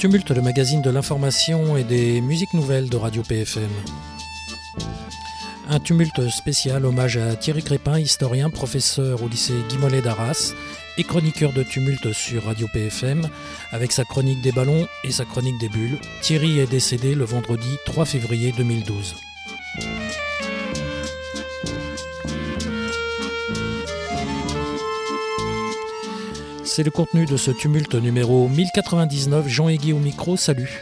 Tumulte, le magazine de l'information et des musiques nouvelles de Radio PFM. Un tumulte spécial, hommage à Thierry Crépin, historien, professeur au lycée Guy Mollet d'Arras et chroniqueur de Tumulte sur Radio PFM, avec sa chronique des ballons et sa chronique des bulles. Thierry est décédé le vendredi 3 février 2012. C'est le contenu de ce tumulte numéro 1099. Jean Aiguier au micro, salut.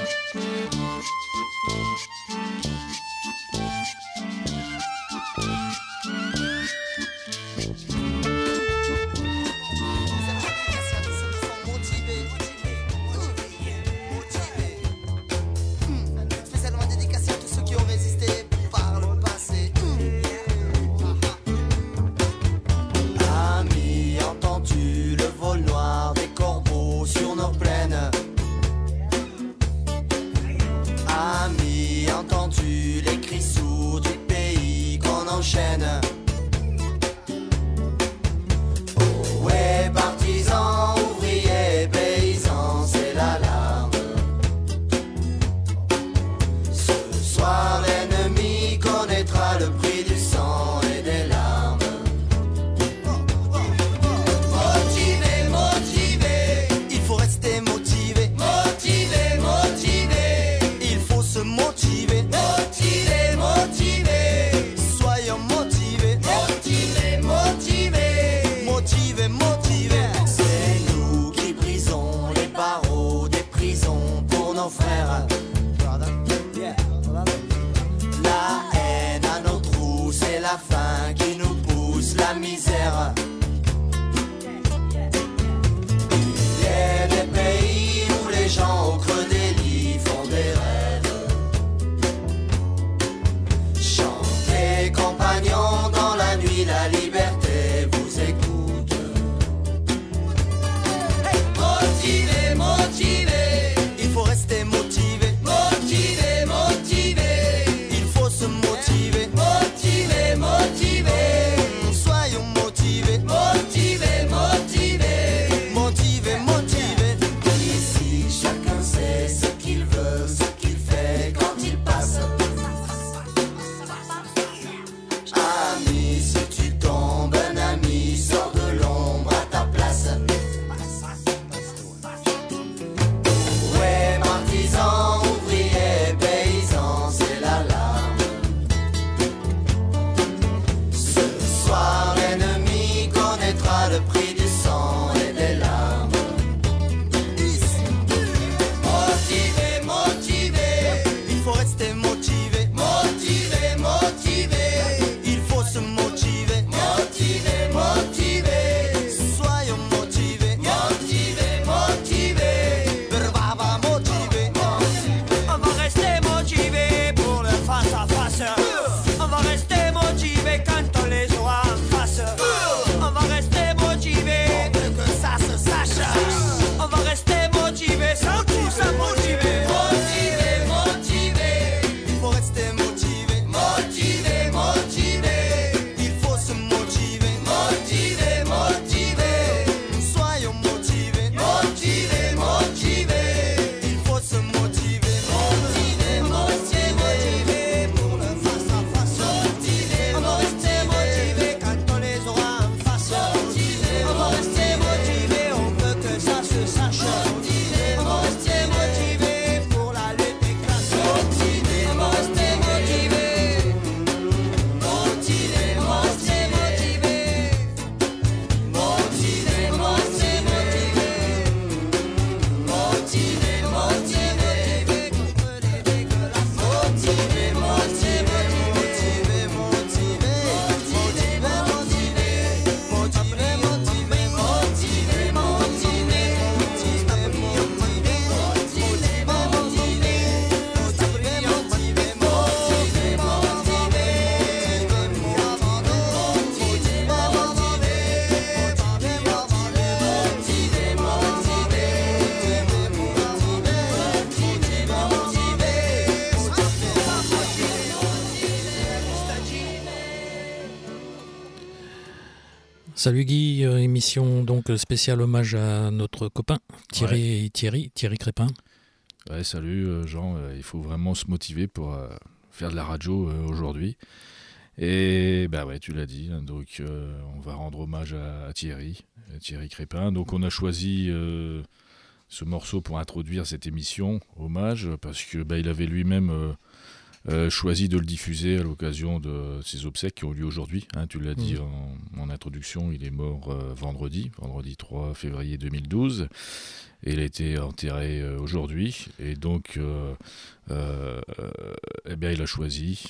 Salut Guy, émission donc spéciale hommage à notre copain Thierry Crépin. Ouais, salut Jean, il faut vraiment se motiver pour faire de la radio aujourd'hui. Et bah ouais, tu l'as dit, hein, donc on va rendre hommage à Thierry Crépin. Donc on a choisi ce morceau pour introduire cette émission, hommage, parce que bah, il avait lui-même choisi de le diffuser à l'occasion de ses obsèques qui ont lieu aujourd'hui. Hein, tu l'as dit en introduction, il est mort vendredi 3 février 2012. Et il a été enterré aujourd'hui. Et donc, eh bien, il a choisi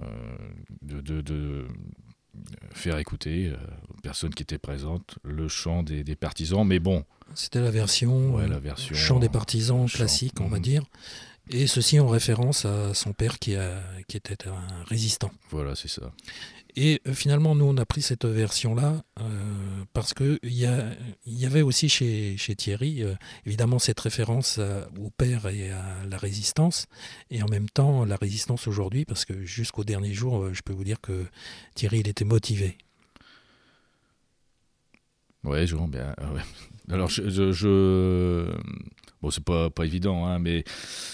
de faire écouter aux personnes qui étaient présentes le chant des partisans. Mais bon. C'était la version chant des partisans classique, on va dire. Et ceci en référence à son père qui était un résistant. Voilà, c'est ça. Et finalement, nous, on a pris cette version-là parce qu'il y avait aussi chez Thierry, évidemment, cette référence au père et à la résistance, et en même temps, la résistance aujourd'hui, parce que jusqu'au dernier jour, je peux vous dire que Thierry, il était motivé. Ouais, Jean, bien. Ouais. Alors, bon, c'est pas évident, hein, mais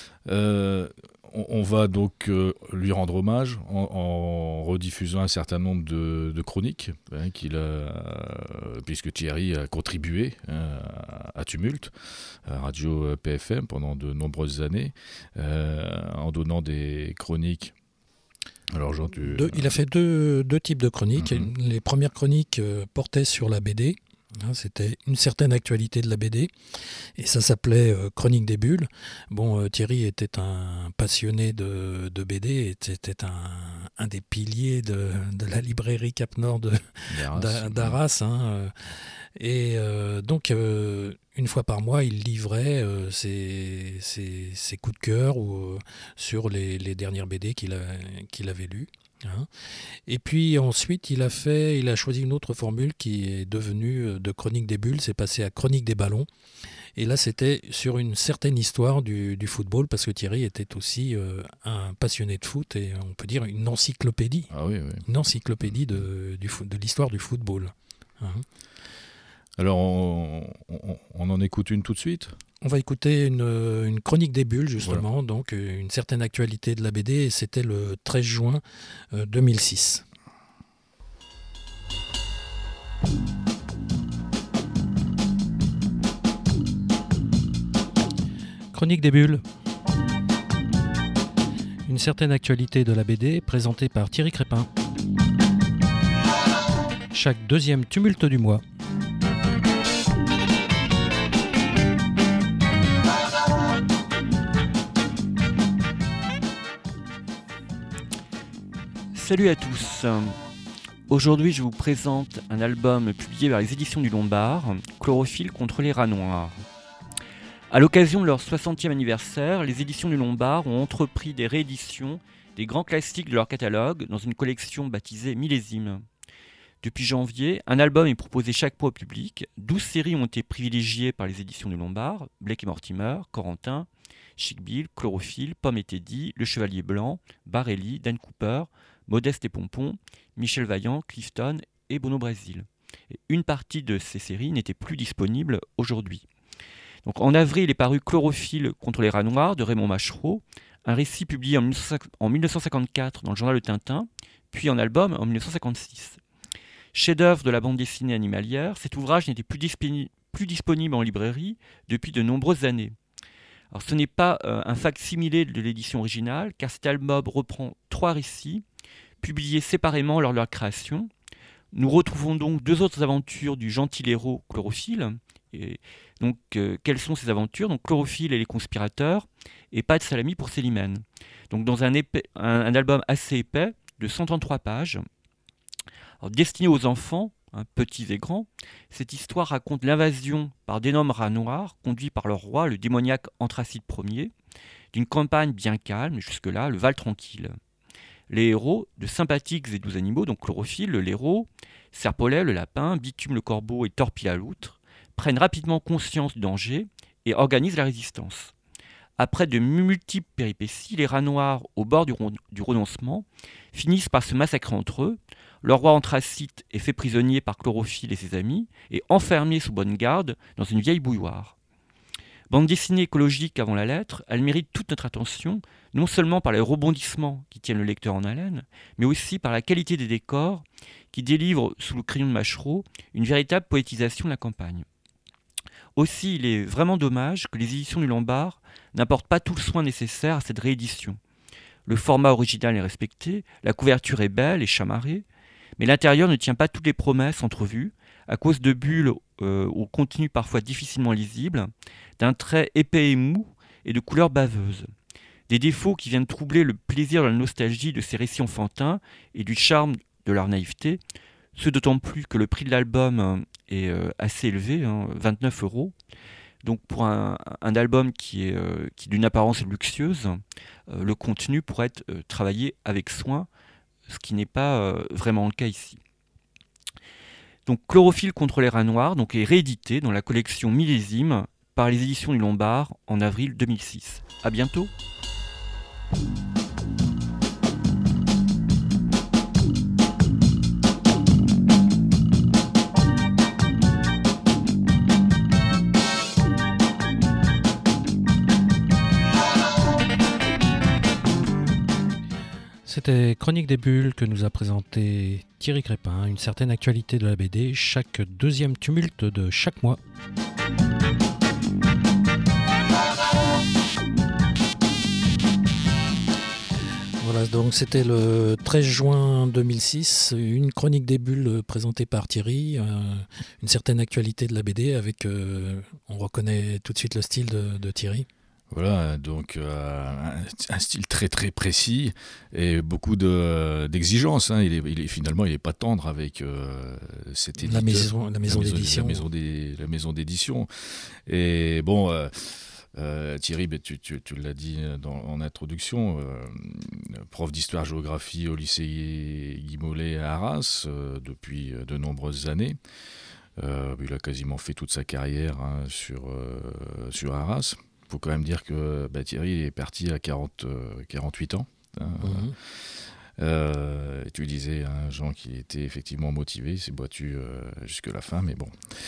on va donc lui rendre hommage en rediffusant un certain nombre de chroniques hein, puisque Thierry a contribué à Tumulte, à Radio PFM pendant de nombreuses années, en donnant des chroniques. Alors, Jean, il a fait deux types de chroniques. Les premières chroniques portaient sur la BD. C'était une certaine actualité de la BD et ça s'appelait Chronique des bulles. Bon, Thierry était un passionné de BD et c'était un des piliers de la librairie Cap Nord d'Arras. Et donc, une fois par mois, il livrait ses coups de cœur sur les dernières BD qu'il avait lues. Et puis ensuite, il a choisi une autre formule qui est devenue de Chronique des bulles, c'est passé à Chronique des ballons. Et là, c'était sur une certaine histoire du football, parce que Thierry était aussi un passionné de foot et on peut dire une encyclopédie. Ah oui. Une encyclopédie de l'histoire du football. Alors, on en écoute une tout de suite ? On va écouter une chronique des bulles, justement, voilà. Donc une certaine actualité de la BD, et c'était le 13 juin 2006. Chronique des bulles. Une certaine actualité de la BD présentée par Thierry Crépin. Chaque deuxième tumulte du mois. Salut à tous. Aujourd'hui, je vous présente un album publié par les éditions du Lombard, Chlorophylle contre les rats noirs. À l'occasion de leur 60e anniversaire, les éditions du Lombard ont entrepris des rééditions des grands classiques de leur catalogue dans une collection baptisée Millésime. Depuis janvier, un album est proposé chaque mois au public. 12 séries ont été privilégiées par les éditions du Lombard, Blake et Mortimer, Corentin, Chic Bill, Chlorophylle, Pomme et Teddy, Le Chevalier Blanc, Barelli, Dan Cooper, Modeste et Pompon, Michel Vaillant, Clifton et Bono Brésil. Et une partie de ces séries n'était plus disponible aujourd'hui. Donc, en avril est paru Chlorophylle contre les rats noirs de Raymond Machereau, un récit publié en 1954 dans le journal Le Tintin, puis en album en 1956. Chef-d'œuvre de la bande dessinée animalière, cet ouvrage n'était plus disponible en librairie depuis de nombreuses années. Alors, ce n'est pas un fac-similé de l'édition originale, car cet album reprend 3 récits, publiés séparément lors de leur création. Nous retrouvons donc 2 autres aventures du gentil héros Chlorophylle. Et donc, quelles sont ces aventures ? Donc, Chlorophylle et les conspirateurs, et Pas de salami pour Célimène. Donc, dans un album assez épais, de 133 pages. Alors, destiné aux enfants, petits et grands, cette histoire raconte l'invasion par d'énormes rats noirs, conduits par leur roi, le démoniaque Anthracite Ier, d'une campagne bien calme, jusque-là, le Val tranquille. Les héros, de sympathiques et doux animaux, donc Chlorophylle, le blaireau, Serpolet, le lapin, Bitume, le corbeau et Torpille la loutre, prennent rapidement conscience du danger et organisent la résistance. Après de multiples péripéties, les rats noirs, au bord du renoncement, finissent par se massacrer entre eux. Le roi Anthracite est fait prisonnier par Chlorophylle et ses amis et enfermé sous bonne garde dans une vieille bouilloire. Bande dessinée écologique avant la lettre, elle mérite toute notre attention, non seulement par les rebondissements qui tiennent le lecteur en haleine, mais aussi par la qualité des décors qui délivrent, sous le crayon de Machereau, une véritable poétisation de la campagne. Aussi, il est vraiment dommage que les éditions du Lombard n'apportent pas tout le soin nécessaire à cette réédition. Le format original est respecté, la couverture est belle et chamarrée, mais l'intérieur ne tient pas toutes les promesses entrevues, à cause de bulles au contenu parfois difficilement lisible, d'un trait épais et mou et de couleurs baveuses. Des défauts qui viennent troubler le plaisir de la nostalgie de ces récits enfantins et du charme de leur naïveté, ce d'autant plus que le prix de l'album est assez élevé, 29 €. Donc pour un album qui est d'une apparence luxueuse, le contenu pourrait être travaillé avec soin, ce qui n'est pas vraiment le cas ici. Donc Chlorophylle contre les rats noirs est réédité dans la collection Millésime par les éditions du Lombard en avril 2006. À bientôt. C'était Chronique des Bulles que nous a présenté Thierry Crépin, une certaine actualité de la BD, chaque deuxième tumulte de chaque mois. Voilà, donc c'était le 13 juin 2006, une Chronique des Bulles présentée par Thierry, une certaine actualité de la BD avec, on reconnaît tout de suite le style de Thierry. Voilà, donc un style très très précis et beaucoup d'exigences. Finalement, il n'est pas tendre avec cet éditeur. La maison d'édition. La maison d'édition. Et bon, Thierry, tu l'as dit en introduction, prof d'histoire-géographie au lycée Guy Mollet à Arras depuis de nombreuses années. Il a quasiment fait toute sa carrière sur Arras. Il faut quand même dire que Thierry est parti à 48 ans. Tu disais, Jean, qui était effectivement motivé, il s'est battu jusque la fin, mais bon.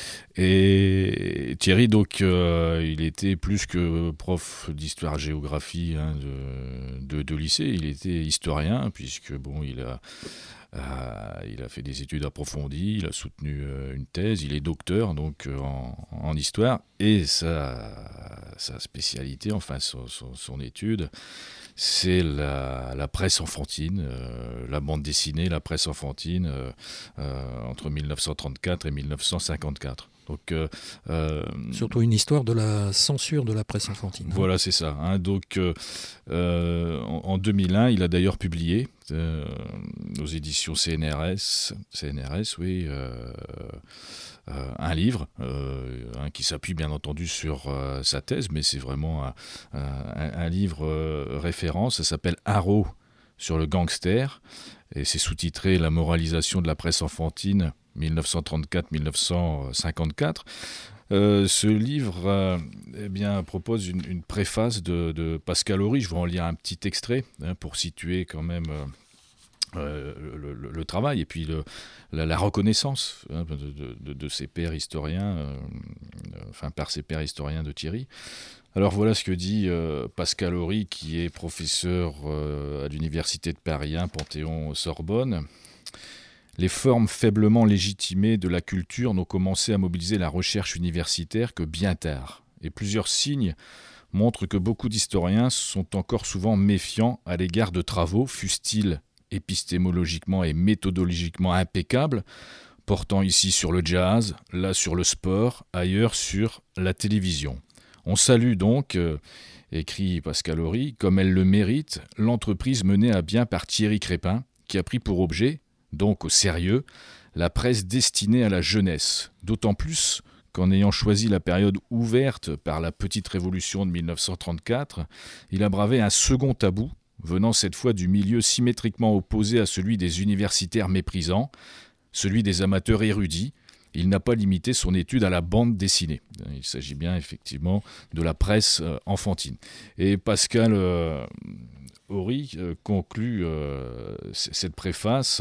Et Thierry, donc, il était plus que prof d'histoire-géographie de lycée, il était historien, puisque bon, il a fait des études approfondies, il a soutenu une thèse, il est docteur donc en histoire, et sa spécialité, enfin son étude, c'est la presse enfantine, la bande dessinée, la presse enfantine entre 1934 et 1954. Donc, surtout une histoire de la censure de la presse enfantine. Voilà, c'est ça. Donc, en 2001, il a d'ailleurs publié aux éditions CNRS, oui, un livre qui s'appuie bien entendu sur sa thèse, mais c'est vraiment un livre référence. Ça s'appelle Haro sur le gangster, et c'est sous-titré La moralisation de la presse enfantine 1934-1954. Ce livre propose une préface de Pascal Horry. Je vais en lire un petit extrait pour situer quand même le travail et puis la reconnaissance de ses pairs historiens, par ses pairs historiens de Thierry. Alors voilà ce que dit Pascal Horry, qui est professeur à l'Université de Paris 1, Panthéon-Sorbonne. Les formes faiblement légitimées de la culture n'ont commencé à mobiliser la recherche universitaire que bien tard. Et plusieurs signes montrent que beaucoup d'historiens sont encore souvent méfiants à l'égard de travaux, fussent-ils épistémologiquement et méthodologiquement impeccables, portant ici sur le jazz, là sur le sport, ailleurs sur la télévision. On salue donc, écrit Pascal Horry, comme elle le mérite, l'entreprise menée à bien par Thierry Crépin, qui a pris pour objet, donc au sérieux, la presse destinée à la jeunesse, d'autant plus qu'en ayant choisi la période ouverte par la petite révolution de 1934, il a bravé un second tabou, venant cette fois du milieu symétriquement opposé à celui des universitaires méprisants, celui des amateurs érudits. Il n'a pas limité son étude à la bande dessinée. Il s'agit bien effectivement de la presse enfantine. Et Pascal Horry conclut cette préface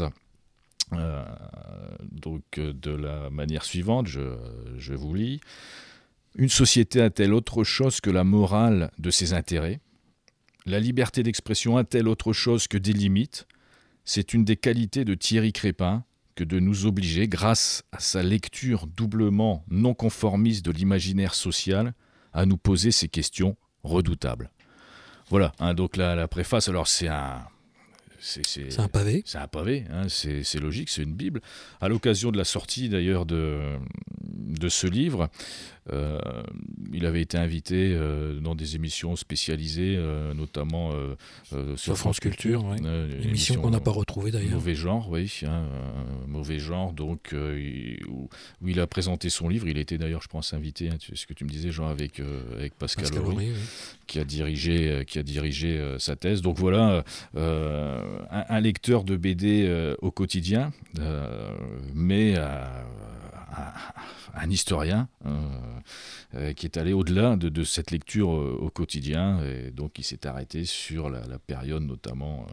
de la manière suivante, je vous lis. Une société a-t-elle autre chose que la morale de ses intérêts? La liberté d'expression a-t-elle autre chose que des limites? C'est une des qualités de Thierry Crépin que de nous obliger, grâce à sa lecture doublement non conformiste de l'imaginaire social, à nous poser ces questions redoutables. Voilà, donc la préface, alors c'est un pavé. C'est un pavé, c'est logique, c'est une Bible. À l'occasion de la sortie d'ailleurs de ce livre, il avait été invité dans des émissions spécialisées, notamment sur France Culture. Une émission qu'on n'a pas retrouvée d'ailleurs. Mauvais genre, oui. Mauvais genre, donc, où il a présenté son livre. Il était d'ailleurs, je pense, invité, ce que tu me disais, Jean, avec Pascal Horry, oui. qui a dirigé sa thèse. Donc voilà, un lecteur de BD au quotidien, mais un historien qui est allé au-delà de cette lecture au quotidien, et donc il s'est arrêté sur la période notamment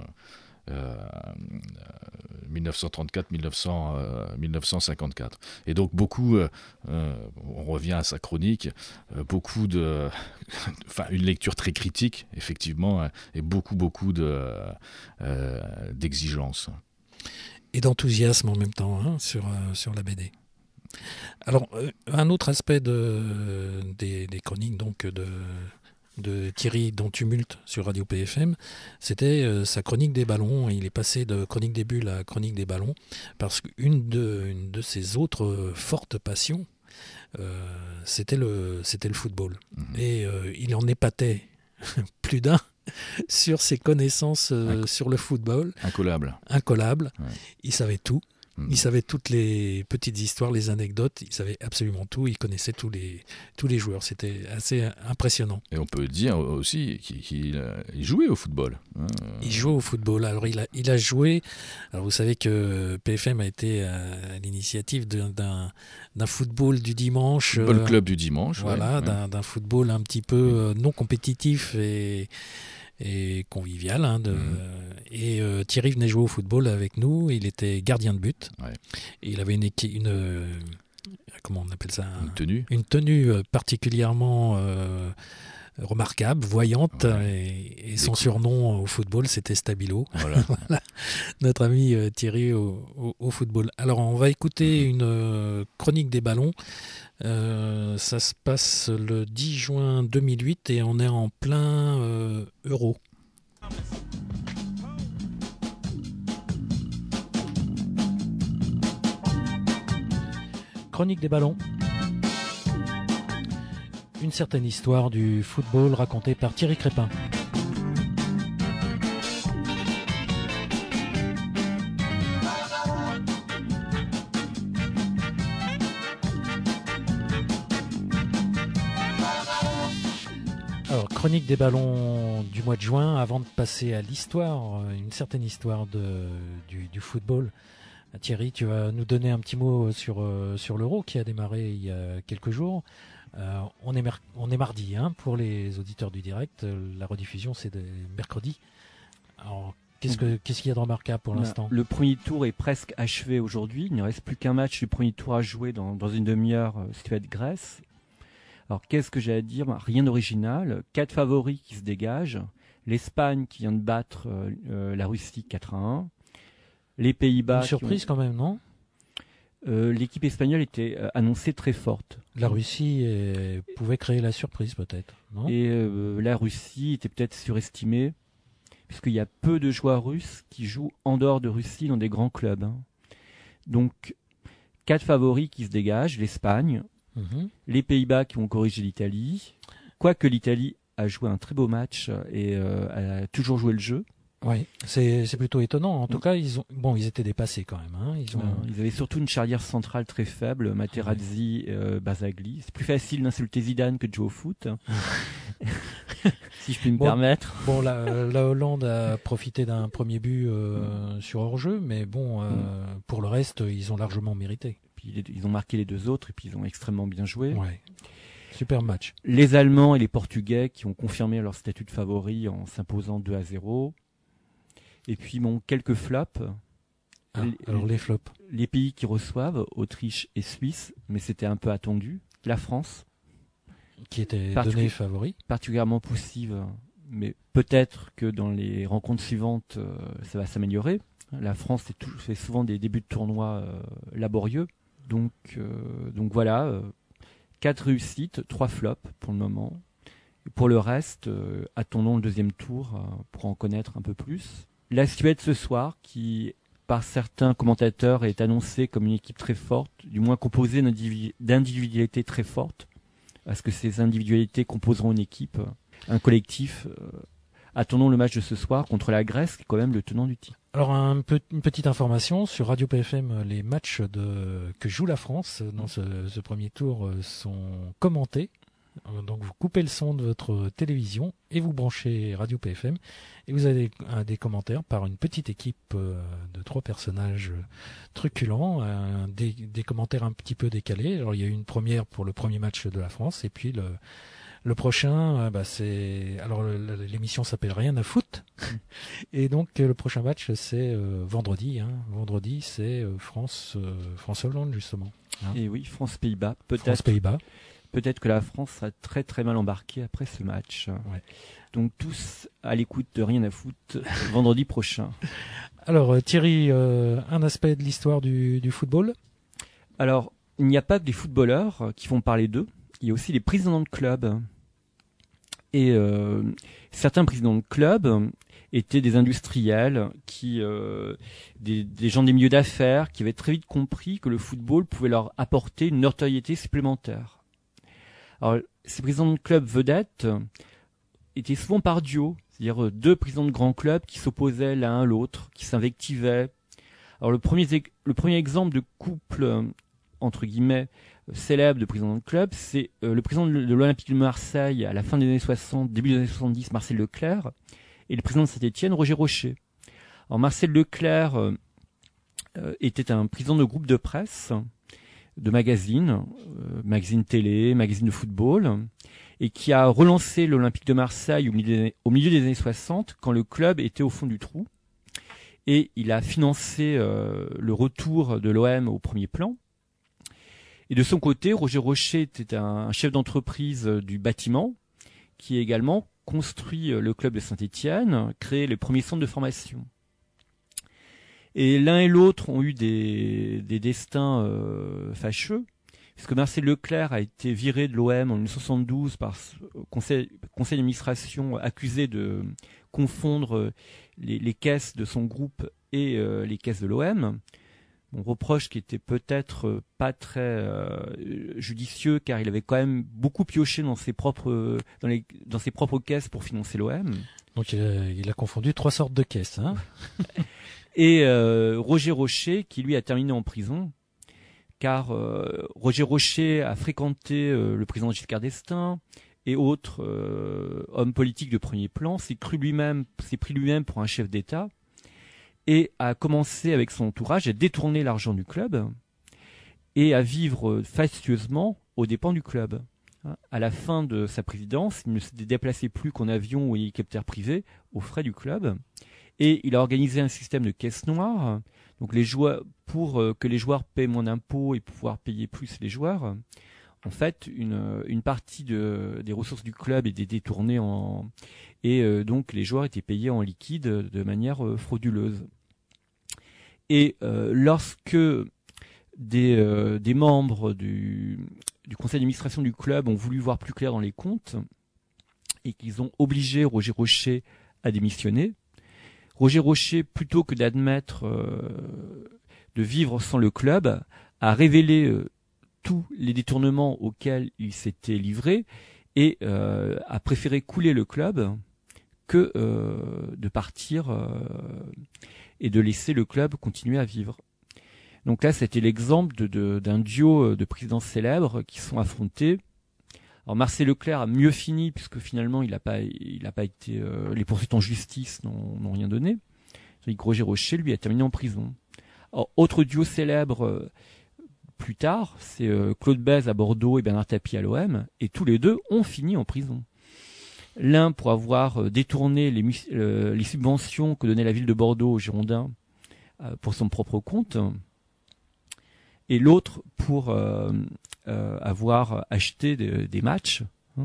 1934-1954. Et donc beaucoup, on revient à sa chronique, beaucoup une lecture très critique, effectivement, et beaucoup d'exigences. Et d'enthousiasme en même temps sur la BD. Alors, un autre aspect des chroniques donc de Thierry dans Tumulte sur Radio PFM, c'était sa chronique des ballons. Il est passé de chronique des bulles à chronique des ballons parce qu'une de ses autres fortes passions, c'était le football. Mmh. Et il en épatait plus d'un sur ses connaissances sur le football. Incollable. Ouais. Il savait tout. Il savait toutes les petites histoires, les anecdotes, il savait absolument tout, il connaissait tous les joueurs, c'était assez impressionnant. Et on peut dire aussi qu'il jouait au football. Il jouait au football, alors il a joué, alors vous savez que PFM a été à l'initiative d'un football du dimanche. Football club du dimanche. Voilà, ouais. D'un football un petit peu non compétitif et convivial. Et Thierry venait jouer au football avec nous, il était gardien de but. Ouais. Et il avait comment on appelle ça, une tenue particulièrement remarquable, voyante, ouais. et son surnom au football, c'était Stabilo. Voilà. Voilà. Notre ami Thierry au football. Alors on va écouter une chronique des ballons. Ça se passe le 10 juin 2008 et on est en plein Euro. Chronique des ballons. Une certaine histoire du football racontée par Thierry Crépin. Alors, chronique des ballons du mois de juin, avant de passer à l'histoire, une certaine histoire du football. Thierry, tu vas nous donner un petit mot sur l'Euro qui a démarré il y a quelques jours. On est mardi pour les auditeurs du direct. La rediffusion, c'est mercredi. Alors, qu'est-ce qu'il y a de remarquable pour l'instant ? Le premier tour est presque achevé aujourd'hui. Il ne reste plus qu'un match du premier tour à jouer dans une demi-heure, Suède-Grèce. Alors, qu'est-ce que j'ai à dire ? Rien d'original. 4 favoris qui se dégagent. L'Espagne qui vient de battre la Russie 4-1. Les Pays-Bas... Une surprise quand même, non ? L'équipe espagnole était annoncée très forte. La Russie pouvait créer la surprise peut-être, non ? Et la Russie était peut-être surestimée, puisqu'il y a peu de joueurs russes qui jouent en dehors de Russie dans des grands clubs. Donc, 4 favoris qui se dégagent, l'Espagne, les Pays-Bas qui vont corriger l'Italie, quoique l'Italie a joué un très beau match et a toujours joué le jeu. Oui, c'est plutôt étonnant. En tout cas, ils étaient dépassés quand même. Ils avaient surtout une charnière centrale très faible, Materazzi, Bazzagli. C'est plus facile d'insulter Zidane que de jouer au foot, si je puis me permettre. Bon, la Hollande a profité d'un premier but sur hors-jeu, mais pour le reste, ils ont largement mérité. Puis ils ont marqué les 2 autres et puis ils ont extrêmement bien joué. Ouais. Super match. Les Allemands et les Portugais qui ont confirmé leur statut de favori en s'imposant 2-0. Et puis quelques flops. Alors les flops. Les pays qui reçoivent, Autriche et Suisse, mais c'était un peu attendu. La France, qui était donné favori. Particulièrement poussive, mais peut-être que dans les rencontres suivantes, ça va s'améliorer. La France fait souvent des débuts de tournoi laborieux. Donc voilà, 4 réussites, 3 flops pour le moment. Et pour le reste, attendons le deuxième tour pour en connaître un peu plus. La Suède ce soir, qui par certains commentateurs est annoncée comme une équipe très forte, du moins composée d'individualités très fortes. Est-ce que ces individualités composeront une équipe, un collectif Attendons le match de ce soir contre la Grèce, qui est quand même le tenant du titre. Alors une petite information, sur Radio PFM, les matchs que joue la France dans ce premier tour sont commentés. Donc vous coupez le son de votre télévision et vous branchez Radio PFM et vous avez des commentaires par une petite équipe de 3 personnages truculents, des commentaires un petit peu décalés. Alors il y a eu une première pour le premier match de la France et puis le prochain, l'émission s'appelle Rien à foot et donc le prochain match c'est vendredi. Vendredi c'est France-Hollande justement. Et oui, France-Pays-Bas peut-être. France-Pays-Bas. Peut-être que la France sera très très mal embarquée après ce match. Ouais. Donc tous à l'écoute de Rien à foutre vendredi prochain. Alors Thierry, un aspect de l'histoire du football ? Alors, il n'y a pas que des footballeurs qui font parler d'eux, il y a aussi les présidents de clubs. Et certains présidents de clubs étaient des industriels, des gens des milieux d'affaires qui avaient très vite compris que le football pouvait leur apporter une notoriété supplémentaire. Alors, ces présidents de clubs vedettes étaient souvent par duo, c'est-à-dire 2 présidents de grands clubs qui s'opposaient l'un à l'autre, qui s'invectivaient. Alors, le premier exemple de couple, entre guillemets, célèbre de président de club, c'est le président de l'Olympique de Marseille à la fin des années 60, début des années 70, Marcel Leclerc, et le président de Saint-Étienne, Roger Rocher. Alors, Marcel Leclerc était un président de groupe de presse, de magazines télé, magazines de football, et qui a relancé l'Olympique de Marseille au milieu des années 60, quand le club était au fond du trou. Et il a financé le retour de l'OM au premier plan. Et de son côté, Roger Rocher était un chef d'entreprise du bâtiment, qui a également construit le club de Saint-Étienne, créé les premiers centres de formation. Et l'un et l'autre ont eu des destins fâcheux, puisque Marcel Leclerc a été viré de l'OM en 1972 par conseil d'administration accusé de confondre les caisses de son groupe et les caisses de l'OM. On reproche qui était peut-être pas très judicieux, car il avait quand même beaucoup pioché dans ses propres caisses pour financer l'OM. Donc il a confondu 3 sortes de caisses, hein. Et Roger Rocher, qui lui a terminé en prison, car Roger Rocher a fréquenté le président Giscard d'Estaing et autres hommes politiques de premier plan, s'est pris lui-même pour un chef d'État, et a commencé avec son entourage à détourner l'argent du club et à vivre fastueusement aux dépens du club. À la fin de sa présidence, il ne se déplaçait plus qu'en avion ou hélicoptère privé aux frais du club. Et il a organisé un système de caisse noire, donc pour que les joueurs paient moins d'impôts et pouvoir payer plus les joueurs. En fait, une partie des ressources du club était détournée donc les joueurs étaient payés en liquide de manière frauduleuse. Et lorsque des membres du conseil d'administration du club ont voulu voir plus clair dans les comptes et qu'ils ont obligé Roger Rocher à démissionner, Roger Rocher, plutôt que d'admettre de vivre sans le club, a révélé tous les détournements auxquels il s'était livré et a préféré couler le club que de partir et de laisser le club continuer à vivre. Donc là, c'était l'exemple d'un duo de présidents célèbres qui sont affrontés. Alors Marcel Leclerc a mieux fini, puisque finalement il n'a pas été, les poursuites en justice n'ont rien donné. Tandis que Roger Rocher, lui, a terminé en prison. Alors, autre duo célèbre plus tard, c'est Claude Bèze à Bordeaux et Bernard Tapie à l'OM, et tous les deux ont fini en prison. L'un pour avoir détourné les subventions que donnait la ville de Bordeaux aux Girondins pour son propre compte, et l'autre pour avoir acheté des matchs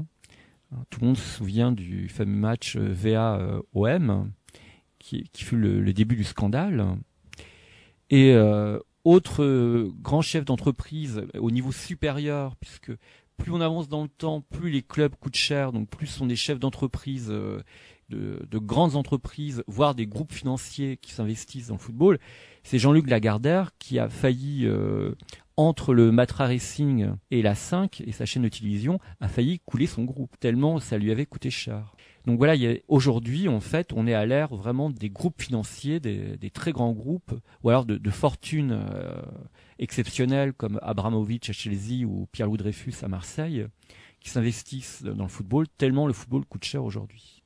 Tout le monde se souvient du fameux match VA-OM, qui fut le début du scandale. Et autre grand chef d'entreprise au niveau supérieur, puisque plus on avance dans le temps, plus les clubs coûtent cher, donc plus sont des chefs d'entreprise, de grandes entreprises, voire des groupes financiers qui s'investissent dans le football. C'est Jean-Luc Lagardère qui a failli, entre le Matra Racing et la 5 et sa chaîne de télévision, a failli couler son groupe, tellement ça lui avait coûté cher. Donc voilà, aujourd'hui, en fait, on est à l'ère vraiment des groupes financiers, des très grands groupes, ou alors de fortunes exceptionnelles comme Abramovich à Chelsea ou Pierre-Louis Dreyfus à Marseille, qui s'investissent dans le football, tellement le football coûte cher aujourd'hui.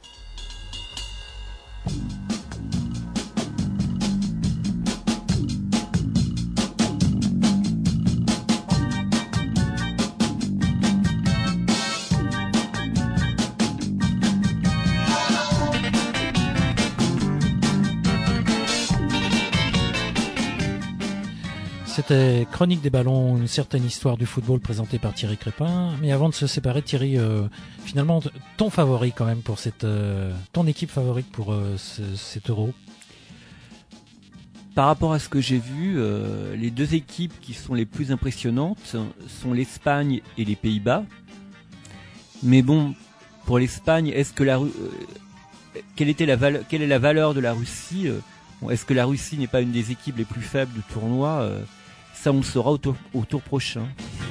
C'était Chronique des ballons, une certaine histoire du football présentée par Thierry Crépin. Mais avant de se séparer, Thierry, finalement, ton favori quand même pour ton équipe favorite pour cet Euro? Par rapport à ce que j'ai vu, les deux équipes qui sont les plus impressionnantes sont l'Espagne et les Pays-Bas. Mais bon, pour l'Espagne, quelle est la valeur de la Russie? Est-ce que la Russie n'est pas une des équipes les plus faibles du tournoi? Ça, on le saura au tour prochain.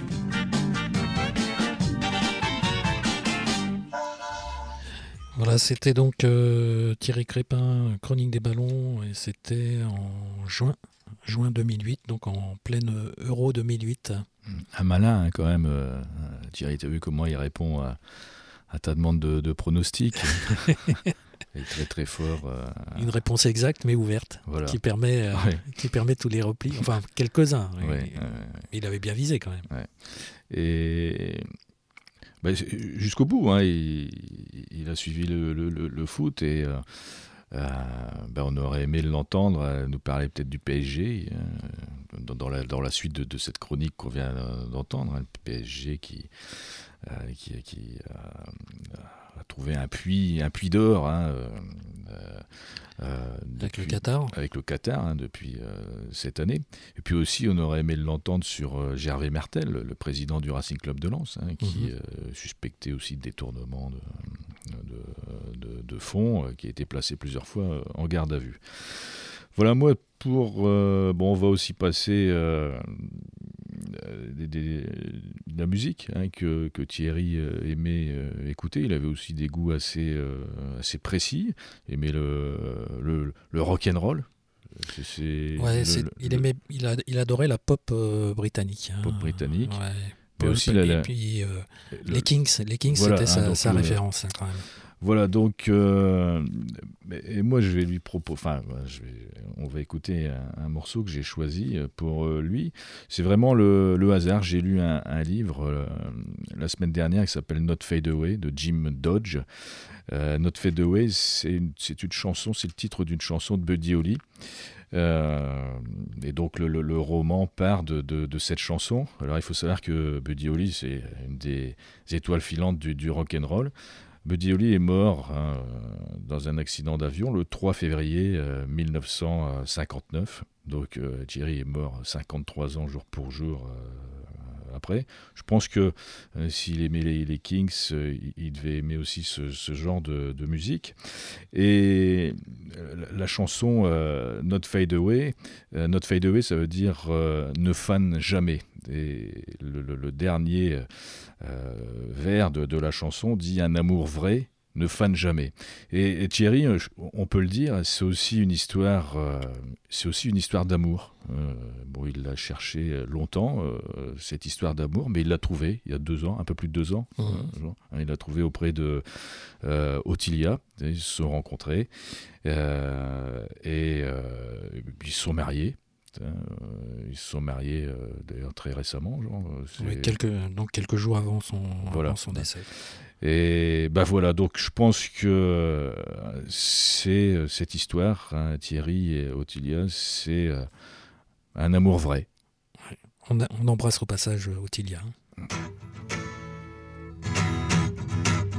Voilà, c'était donc Thierry Crépin, Chronique des ballons, et c'était en juin 2008, donc en pleine Euro 2008. Un malin, hein, quand même. Thierry, tu as vu comment il répond à ta demande de pronostic. Il est très très fort. Une réponse exacte mais ouverte, voilà. qui permet tous les replis, enfin quelques-uns. Ouais, il avait bien visé quand même. Ouais. Et jusqu'au bout, hein, il a suivi le foot et on aurait aimé l'entendre nous parler peut-être du PSG dans la suite de cette chronique qu'on vient d'entendre, hein, le PSG qui a trouvé un puits d'or, hein, avec le Qatar, hein, depuis cette année. Et puis aussi, on aurait aimé l'entendre sur Gervais Mertel, le président du Racing Club de Lens, hein, qui suspectait aussi de détournement de fonds, qui a été placé plusieurs fois en garde à vue. Voilà, moi, on va aussi passer de la musique, hein, que Thierry aimait écouter. Il avait aussi des goûts assez précis. Il aimait le rock'n'roll. Il adorait la pop britannique. Hein. Pop britannique. Ouais. Mais aussi puis les Kings, voilà, c'était sa référence, hein, quand même. Voilà, donc, et moi je vais lui proposer, on va écouter un morceau que j'ai choisi pour lui. C'est vraiment le hasard. J'ai lu un livre la semaine dernière qui s'appelle Not Fade Away de Jim Dodge. Not Fade Away, c'est une chanson, c'est le titre d'une chanson de Buddy Holly. Et donc le roman part de cette chanson. Alors il faut savoir que Buddy Holly, c'est une des étoiles filantes du rock'n'roll. Buddy Holly est mort dans un accident d'avion le 3 février 1959. Donc Thierry est mort 53 ans jour pour jour après. Je pense que s'il aimait les Kings, il devait aimer aussi ce genre de musique. Et la chanson Not Fade Away, ça veut dire ne fane jamais. Et le dernier vers de la chanson dit un amour vrai ne fane jamais. Et Thierry, on peut le dire, c'est aussi une histoire d'amour. Il l'a cherché longtemps, cette histoire d'amour, mais il l'a trouvée il y a 2 ans, un peu plus de 2 ans. Il l'a trouvée auprès de Ottilia. Ils se sont rencontrés et ils se sont mariés. Ils se sont mariés d'ailleurs très récemment. Quelques jours avant son décès. Et voilà, donc je pense que c'est cette histoire, hein, Thierry et Ottilia, c'est un amour vrai. On embrasse au passage Ottilia.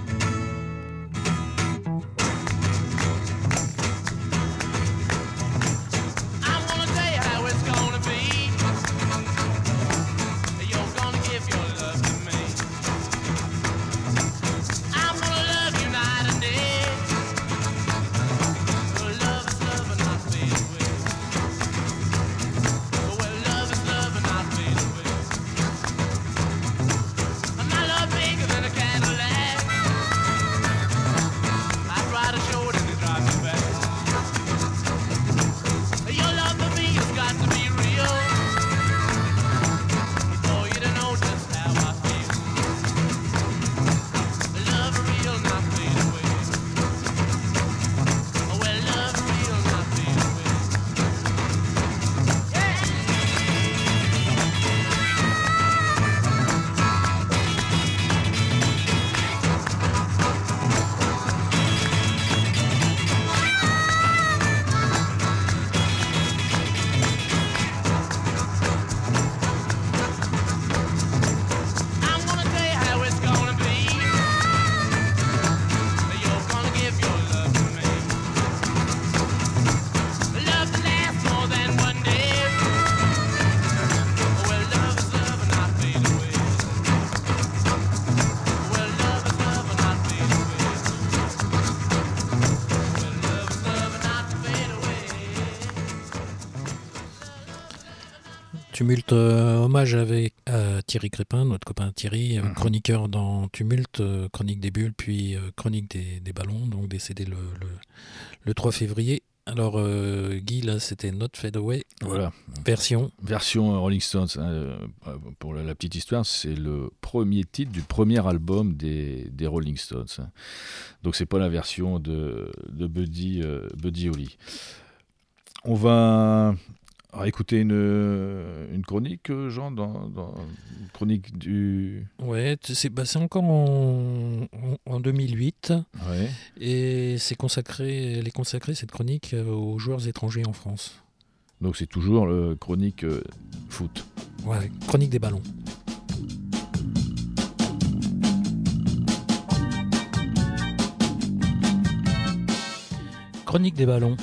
Tumulte, hommage à Thierry Crépin, notre copain Thierry, chroniqueur dans Tumulte, chronique des bulles, puis chronique des ballons, donc décédé le 3 février. Alors Guy, là c'était Not Fade Away, voilà. Version Rolling Stones, pour la petite histoire, c'est le premier titre du premier album des Rolling Stones. Donc c'est pas la version de Buddy Holly. On va écouter une chronique, Jean, dans une chronique du... Ouais, c'est encore en 2008. Ouais. Et elle est consacrée, cette chronique, aux joueurs étrangers en France. Donc c'est toujours le chronique foot. Ouais, chronique des ballons. Chronique des ballons.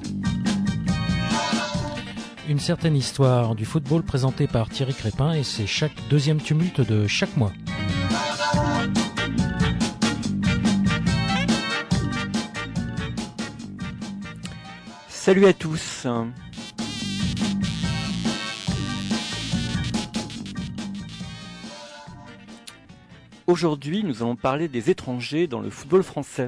Une certaine histoire du football présentée par Thierry Crépin, et c'est chaque deuxième tumulte de chaque mois. Salut à tous. Aujourd'hui, nous allons parler des étrangers dans le football français.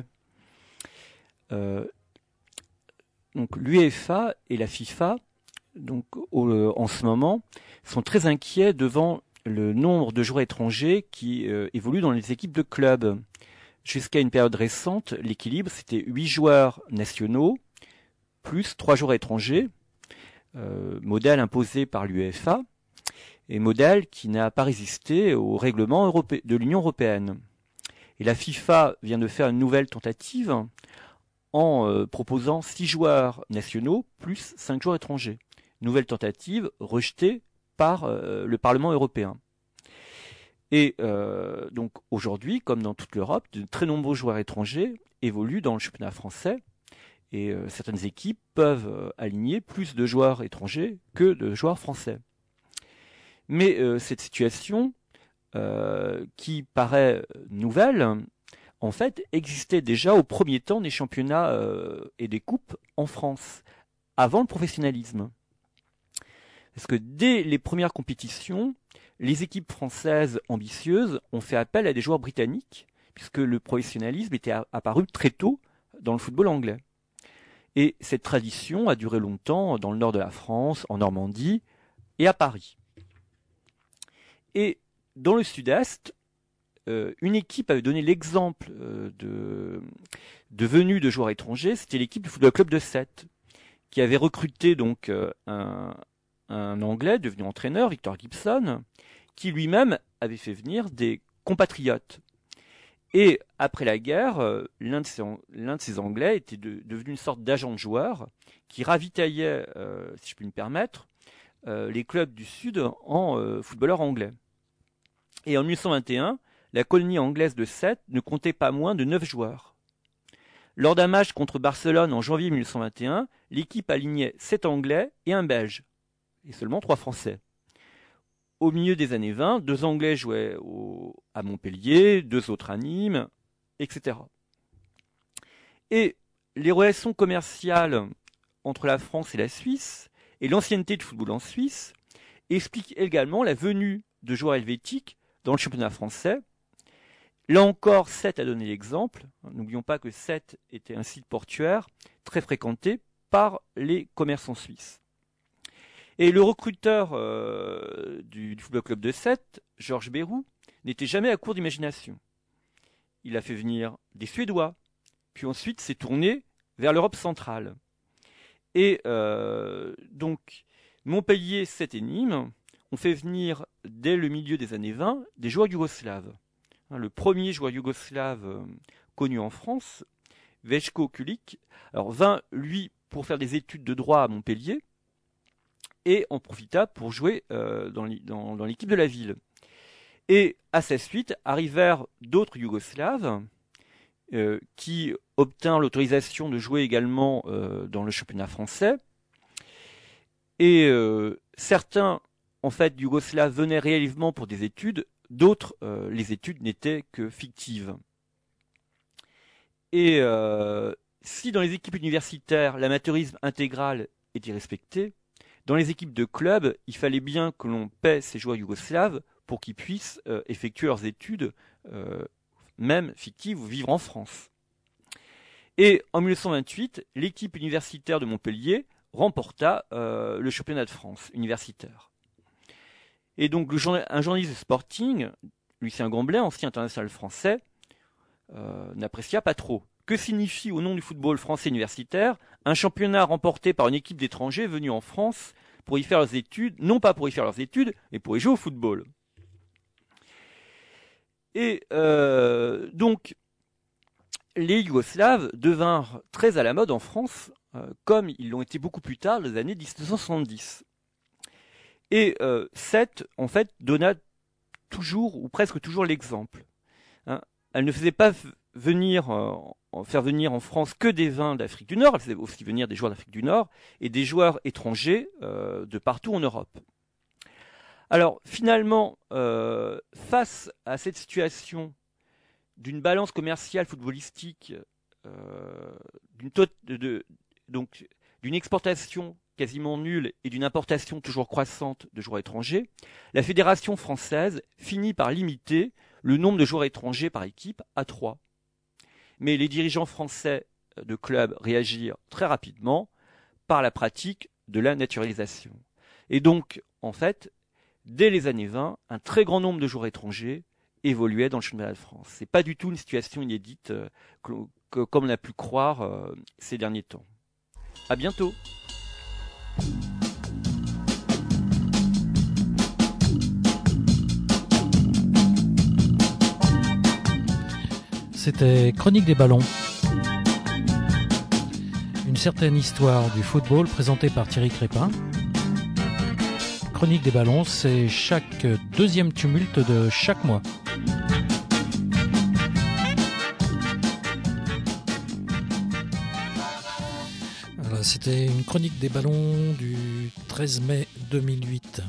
Donc l'UEFA et la FIFA, donc en ce moment, sont très inquiets devant le nombre de joueurs étrangers qui évoluent dans les équipes de clubs. Jusqu'à une période récente, l'équilibre, c'était 8 joueurs nationaux plus 3 joueurs étrangers, modèle imposé par l'UEFA, et modèle qui n'a pas résisté au règlement de l'Union européenne. Et la FIFA vient de faire une nouvelle tentative en proposant 6 joueurs nationaux plus 5 joueurs étrangers. Nouvelle tentative rejetée par le Parlement européen. Et donc aujourd'hui, comme dans toute l'Europe, de très nombreux joueurs étrangers évoluent dans le championnat français, et certaines équipes peuvent aligner plus de joueurs étrangers que de joueurs français. Mais cette situation, qui paraît nouvelle, en fait, existait déjà au premier temps des championnats et des coupes en France, avant le professionnalisme. Parce que dès les premières compétitions, les équipes françaises ambitieuses ont fait appel à des joueurs britanniques, puisque le professionnalisme était apparu très tôt dans le football anglais. Et cette tradition a duré longtemps dans le nord de la France, en Normandie et à Paris. Et dans le sud-est, une équipe avait donné l'exemple de venue de joueurs étrangers, c'était l'équipe du Football Club de Sète, qui avait recruté donc un Anglais devenu entraîneur, Victor Gibson, qui lui-même avait fait venir des compatriotes. Et après la guerre, l'un de ces Anglais était devenu une sorte d'agent de joueur qui ravitaillait, si je puis me permettre, les clubs du Sud en footballeurs anglais. Et en 1921, la colonie anglaise de Sète ne comptait pas moins de 9 joueurs. Lors d'un match contre Barcelone en janvier 1921, l'équipe alignait 7 Anglais et un Belge, et seulement 3 Français. Au milieu des années 20, 2 Anglais jouaient à Montpellier, 2 autres à Nîmes, etc. Et les relations commerciales entre la France et la Suisse, et l'ancienneté du football en Suisse, expliquent également la venue de joueurs helvétiques dans le championnat français. Là encore, Sète a donné l'exemple. N'oublions pas que Sète était un site portuaire très fréquenté par les commerçants suisses. Et le recruteur du Football Club de Sète, Georges Bérou, n'était jamais à court d'imagination. Il a fait venir des Suédois, puis ensuite s'est tourné vers l'Europe centrale. Et donc, Montpellier, Sète et Nîmes ont fait venir, dès le milieu des années 20, des joueurs yougoslaves. Le premier joueur yougoslave connu en France, Veljko Kulic, alors vint, lui, pour faire des études de droit à Montpellier, et en profita pour jouer dans l'équipe de la ville. Et à sa suite arrivèrent d'autres Yougoslaves qui obtinrent l'autorisation de jouer également dans le championnat français. Et certains, en fait, Yougoslaves venaient réellement pour des études, d'autres, les études n'étaient que fictives. Et si dans les équipes universitaires, l'amateurisme intégral était respecté, Dans les équipes de club, il fallait bien que l'on paie ces joueurs yougoslaves pour qu'ils puissent effectuer leurs études, même fictives, ou vivre en France. Et en 1928, l'équipe universitaire de Montpellier remporta le championnat de France universitaire. Et donc un journaliste de Sporting, Lucien Gamblin, ancien international français, n'apprécia pas trop. Que signifie au nom du football français universitaire un championnat remporté par une équipe d'étrangers venus en France pour y faire leurs études, non pas pour y faire leurs études, mais pour y jouer au football. Et donc, les Yougoslaves devinrent très à la mode en France, comme ils l'ont été beaucoup plus tard, les années 1970. Et Sète, en fait, donna toujours, ou presque toujours, l'exemple. Hein. Elle ne faisait pas faire venir en France que des vins d'Afrique du Nord, elle faisait aussi venir des joueurs d'Afrique du Nord et des joueurs étrangers de partout en Europe. Alors, finalement, face à cette situation d'une balance commerciale footballistique, d'une exportation quasiment nulle et d'une importation toujours croissante de joueurs étrangers, la fédération française finit par limiter le nombre de joueurs étrangers par équipe à 3. Mais les dirigeants français de clubs réagirent très rapidement par la pratique de la naturalisation. Et donc, en fait, dès les années 20, un très grand nombre de joueurs étrangers évoluaient dans le championnat de France. Ce n'est pas du tout une situation inédite comme on a pu croire ces derniers temps. À bientôt. C'était Chronique des ballons. Une certaine histoire du football présentée par Thierry Crépin. Chronique des ballons, c'est chaque deuxième tumulte de chaque mois. Voilà, c'était une chronique des ballons du 13 mai 2008.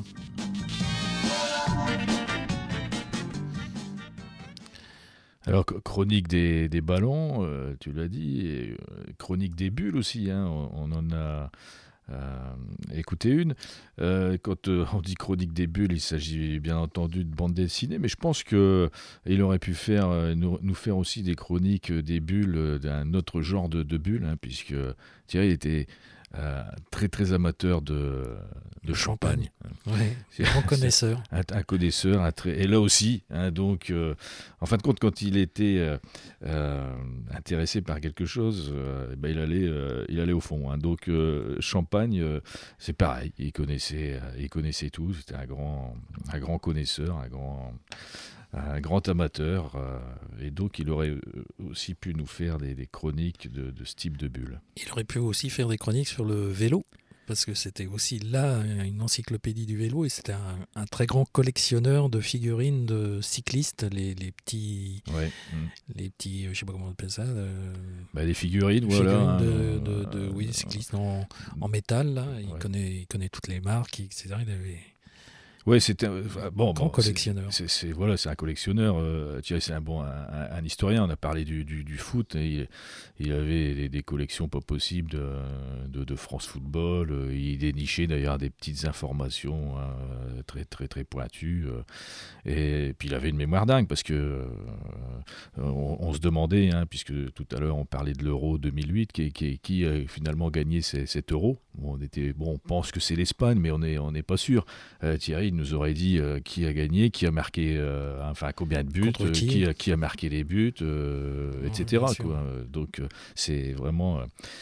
Alors, chronique des ballons, tu l'as dit, et, chronique des bulles aussi, hein, on en a écouté une. Quand on dit chronique des bulles, il s'agit bien entendu de bande dessinée, mais je pense qu'il aurait pu nous faire aussi des chroniques des bulles, d'un autre genre de bulles, hein, puisque Thierry était très très amateur de champagne. Ouais, grand connaisseur. Un connaisseur, et là aussi, hein, donc en fin de compte, quand il était intéressé par quelque chose, il allait au fond, hein. Donc champagne, c'est pareil, il connaissait tout, c'était un grand connaisseur, un grand amateur, et donc il aurait aussi pu nous faire des chroniques de ce type de bulles. Il aurait pu aussi faire des chroniques sur le vélo, parce que c'était aussi là une encyclopédie du vélo, et c'était un très grand collectionneur de figurines de cyclistes, les petits, je sais pas comment on appelle ça. Les figurines, voilà. Oui, cyclistes en métal, là. Il connaît toutes les marques, etc. Il avait... Oui, c'était grand collectionneur. C'est un collectionneur. C'est un historien. On a parlé du foot. Et il avait des collections pas possibles de France Football. Il dénichait d'ailleurs des petites informations très très très pointues. Et puis il avait une mémoire dingue, parce que on se demandait, hein, puisque tout à l'heure on parlait de l'Euro 2008, qui a finalement gagné cet Euro. On pense que c'est l'Espagne, mais on n'est pas sûr. Thierry nous aurait dit qui a gagné, qui a marqué, combien de buts, qui a marqué les buts, etc. Quoi. Donc c'est vraiment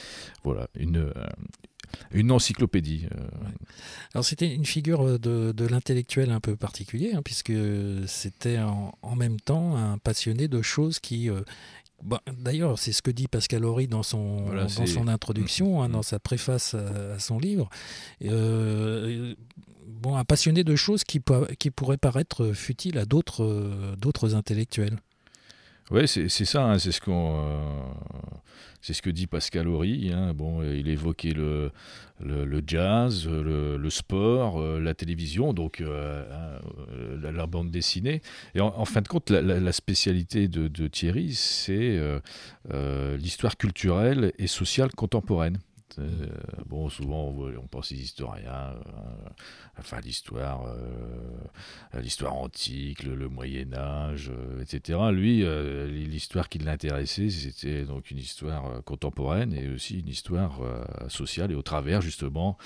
une encyclopédie. Alors c'était une figure de l'intellectuel un peu particulier, hein, puisque c'était en même temps un passionné de choses qui... d'ailleurs, c'est ce que dit Pascal Horry dans son introduction, hein, dans sa préface à son livre. Un passionné de choses qui pourraient paraître futiles à d'autres intellectuels. Oui, c'est ça, hein, c'est ce que dit Pascal Horry, hein. Il évoquait le jazz, le sport, la télévision, donc la bande dessinée. Et en fin de compte, la spécialité de Thierry, c'est l'histoire culturelle et sociale contemporaine. Bon, souvent on pense aux historiens, enfin l'histoire antique, le Moyen Âge, etc. Lui, l'histoire qui l'intéressait, c'était donc une histoire contemporaine et aussi une histoire sociale, et au travers justement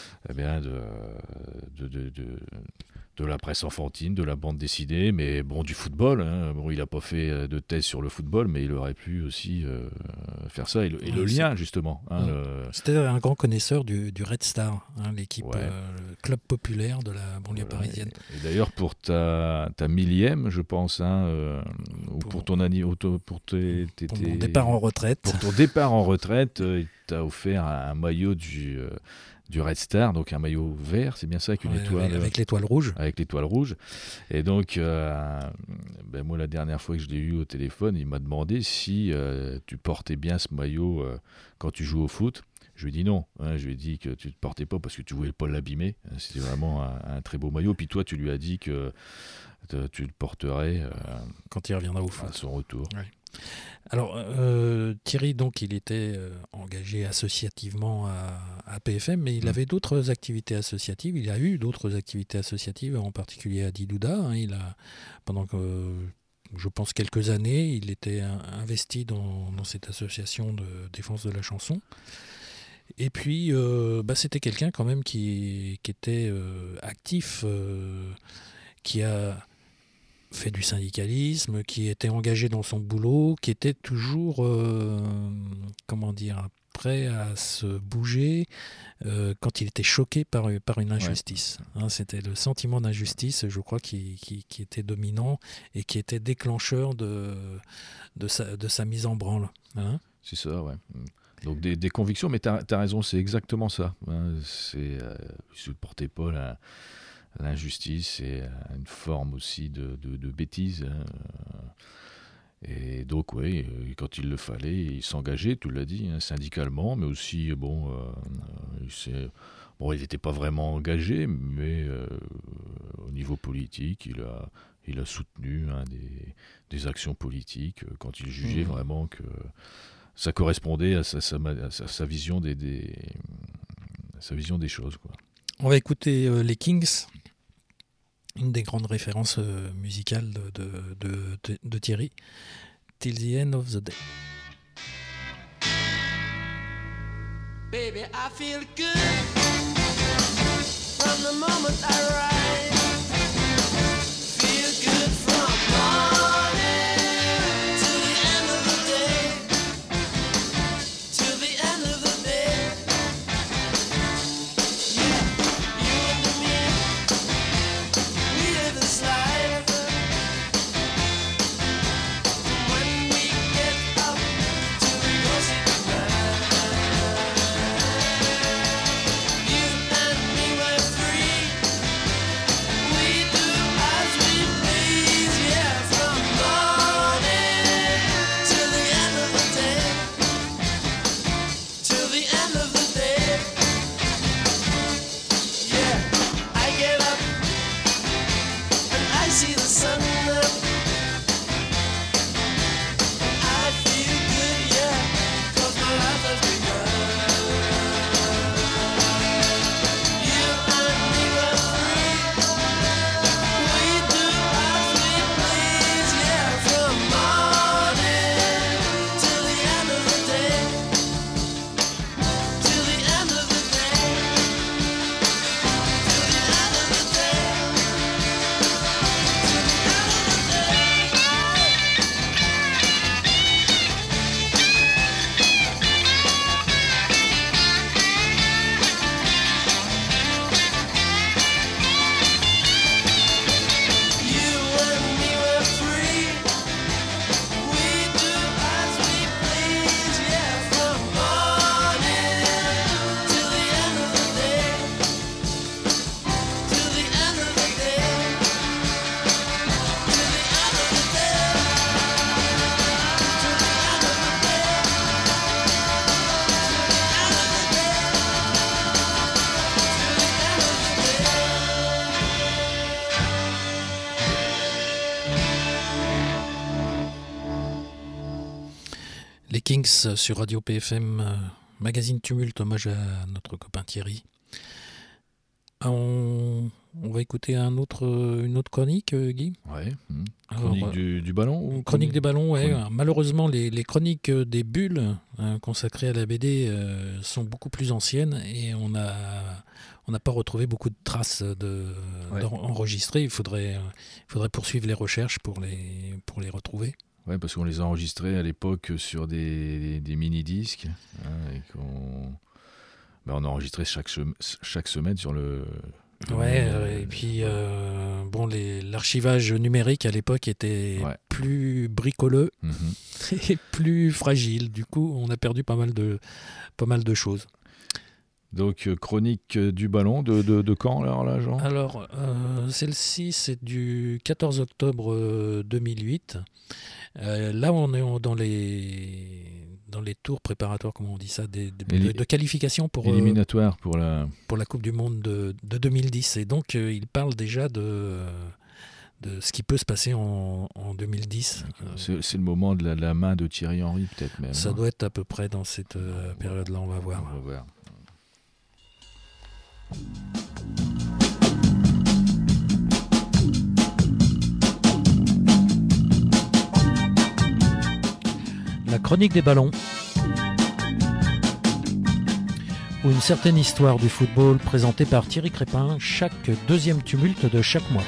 de la presse enfantine, de la bande dessinée, mais bon, du football. Bon, il n'a pas fait de thèse sur le football, mais il aurait pu aussi faire ça, et le lien, justement. C'était un grand connaisseur du Red Star, l'équipe, le club populaire de la banlieue parisienne. Et d'ailleurs, pour ta millième, je pense, ou pour ton pour mon départ en retraite. Pour ton départ en retraite, il t'a offert un maillot du Red Star, donc un maillot vert, c'est bien ça, avec une étoile. Avec l'étoile rouge. Avec l'étoile rouge. Et donc, moi, la dernière fois que je l'ai eu au téléphone, il m'a demandé si tu portais bien ce maillot quand tu joues au foot. Je lui ai dit non. Je lui ai dit que tu ne te portais pas parce que tu ne voulais pas l'abîmer. C'était vraiment un très beau maillot. Puis toi, tu lui as dit que tu le porterais quand il reviendra au foot. À son retour. Ouais. Alors, Thierry, donc, il était engagé associativement à PFM, mais il avait d'autres activités associatives. Il a eu d'autres activités associatives, en particulier à Didouda. Pendant je pense, quelques années, il était investi dans cette association de défense de la chanson. Et puis, c'était quelqu'un quand même qui était actif, qui a fait du syndicalisme, qui était engagé dans son boulot, qui était toujours, prêt à se bouger quand il était choqué par une injustice. C'était le sentiment d'injustice, je crois, qui était dominant et qui était déclencheur de sa mise en branle. C'est ça, ouais. Donc des convictions, mais tu as raison, c'est exactement ça. Il ne supportait pas l'injustice et une forme aussi de bêtise. Et donc, oui, quand il le fallait, il s'engageait, tu l'as dit, syndicalement, mais aussi, il n'était pas vraiment engagé, mais au niveau politique, il a soutenu des actions politiques quand il jugeait vraiment que ça correspondait à sa vision sa vision des choses, quoi. On va écouter les Kings, une des grandes références musicales de Thierry, Till the End of the Day. Baby, I feel good from the moment I rise. Feel good from morning till the end of the day. Till the end of the day. Yeah, you and me, we live this life. When we get up till we go say goodbye. You and me were free. We do as we please, yeah, from morning till the end of the day. Till the end of the day. Yeah, I get up and I see the sun up. I feel good, yeah, 'cause my life has begun. You and me were free. We do as we please, yeah, from morning till the end of the day. Till the end of the day. Till the end of the day. You and me were free. We do as we please, yeah, from morning till the end of the day. Till the end of the day. Till the end of the day. Till the end of the day. Les Kings sur Radio PFM, magazine Tumulte, hommage à notre copain Thierry. On va écouter une autre chronique, Guy. Ouais. Alors, Chronique du ballon ou Chronique des ballons, ouais. Chronique. Alors, malheureusement, les chroniques des bulles consacrées à la BD sont beaucoup plus anciennes et on n'a pas retrouvé beaucoup de traces enregistrées. Il faudrait poursuivre les recherches pour les retrouver. Ouais, parce qu'on les a enregistrés à l'époque sur des mini-disques. Et on a enregistré chaque semaine sur le... Et puis l'archivage numérique à l'époque était plus bricoleux et plus fragile. Du coup, on a perdu pas mal de choses. Donc, chronique du ballon, de quand alors là, Jean ? Alors, celle-ci, c'est du 14 octobre 2008. Là, on est dans les tours préparatoires, comment on dit ça, de qualification pour éliminatoire pour la Coupe du Monde de 2010. Et donc, il parle déjà de ce qui peut se passer en 2010. C'est le moment de la main de Thierry Henry, peut-être même. Ça doit être à peu près dans cette période-là, on va voir. On va voir. La chronique des ballons, ou une certaine histoire du football présentée par Thierry Crépin chaque deuxième tumulte de chaque mois.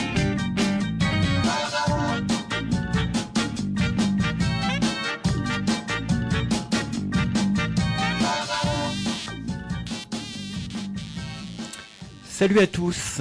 Salut à tous.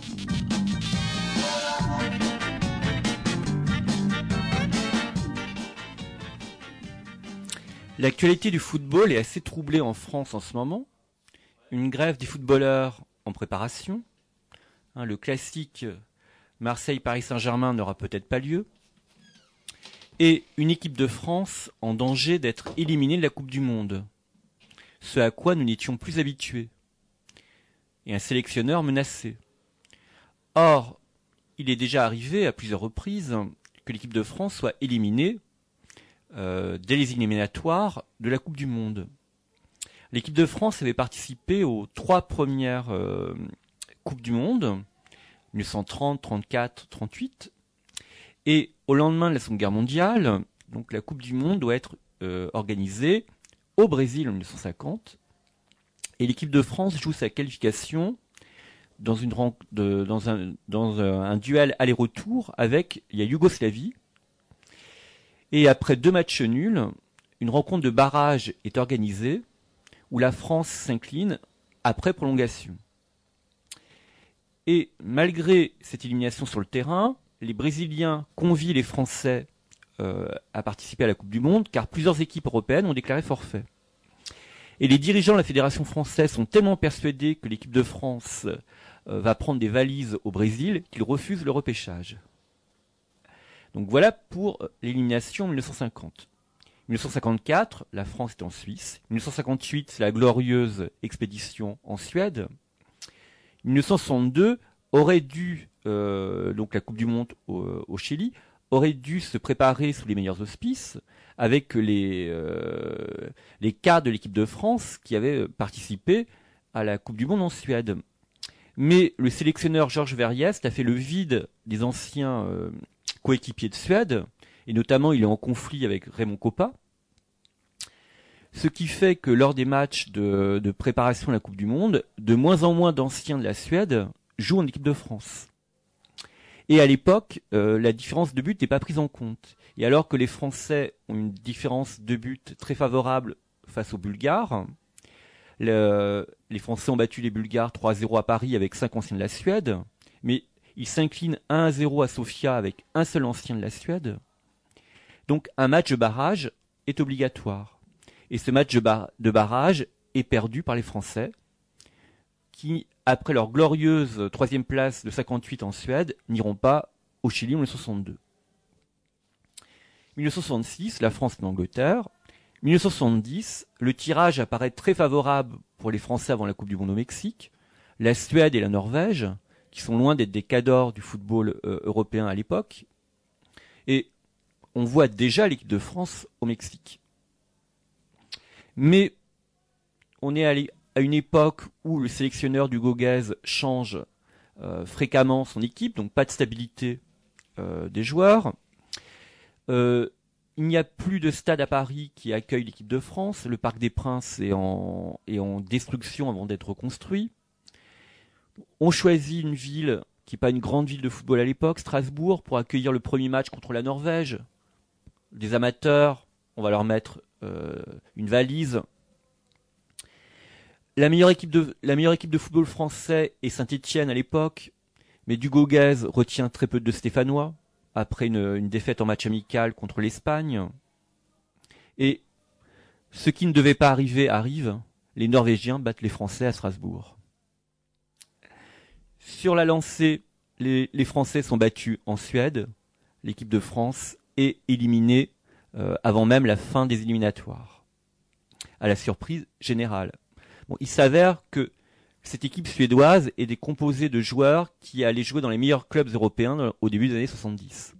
L'actualité du football est assez troublée en France en ce moment. Une grève des footballeurs en préparation. Le classique Marseille-Paris Saint-Germain n'aura peut-être pas lieu. Et une équipe de France en danger d'être éliminée de la Coupe du Monde. Ce à quoi nous n'étions plus habitués. Et un sélectionneur menacé. Or, il est déjà arrivé à plusieurs reprises que l'équipe de France soit éliminée dès les éliminatoires de la Coupe du Monde. L'équipe de France avait participé aux 3 premières Coupes du Monde, 1930, 34, 38, et au lendemain de la Seconde Guerre mondiale, donc la Coupe du Monde doit être organisée au Brésil en 1950, et l'équipe de France joue sa qualification dans un duel aller-retour avec la Yougoslavie. Et après 2 matchs nuls, une rencontre de barrage est organisée où la France s'incline après prolongation. Et malgré cette élimination sur le terrain, les Brésiliens convient les Français à participer à la Coupe du Monde car plusieurs équipes européennes ont déclaré forfait. Et les dirigeants de la Fédération française sont tellement persuadés que l'équipe de France va prendre des valises au Brésil qu'ils refusent le repêchage. Donc voilà pour l'élimination en 1950. 1954, la France est en Suisse. 1958, c'est la glorieuse expédition en Suède. 1962 aurait dû, donc la Coupe du Monde au Chili, aurait dû se préparer sous les meilleurs auspices avec les cadres de l'équipe de France qui avaient participé à la Coupe du Monde en Suède. Mais le sélectionneur Georges Verriest a fait le vide des anciens coéquipiers de Suède, et notamment il est en conflit avec Raymond Kopa, ce qui fait que lors des matchs de préparation à la Coupe du Monde, de moins en moins d'anciens de la Suède jouent en équipe de France. Et à l'époque, la différence de but n'est pas prise en compte. Et alors que les Français ont une différence de but très favorable face aux Bulgares, les Français ont battu les Bulgares 3-0 à Paris avec 5 anciens de la Suède, mais ils s'inclinent 1-0 à Sofia avec un seul ancien de la Suède. Donc un match de barrage est obligatoire. Et ce match de barrage est perdu par les Français, qui, après leur glorieuse 3e place de 58 en Suède, n'iront pas au Chili en 1962. 1966, la France et l'Angleterre. 1970, le tirage apparaît très favorable pour les Français avant la Coupe du Monde au Mexique. La Suède et la Norvège, qui sont loin d'être des cadors du football européen à l'époque. Et on voit déjà l'équipe de France au Mexique. Mais on est à une époque où le sélectionneur du Gauguez change fréquemment son équipe, donc pas de stabilité des joueurs. Il n'y a plus de stade à Paris qui accueille l'équipe de France. Le Parc des Princes est en destruction avant d'être reconstruit. On choisit une ville qui n'est pas une grande ville de football à l'époque, Strasbourg, pour accueillir le premier match contre la Norvège. Des amateurs, on va leur mettre une valise. La meilleure équipe de football français est Saint-Étienne à l'époque, mais du Gauguez retient très peu de Stéphanois, après une défaite en match amical contre l'Espagne. Et ce qui ne devait pas arriver arrive. Les Norvégiens battent les Français à Strasbourg. Sur la lancée, les Français sont battus en Suède. L'équipe de France est éliminée avant même la fin des éliminatoires, à la surprise générale. Bon, il s'avère que cette équipe suédoise est composée de joueurs qui allaient jouer dans les meilleurs clubs européens au début des années 70.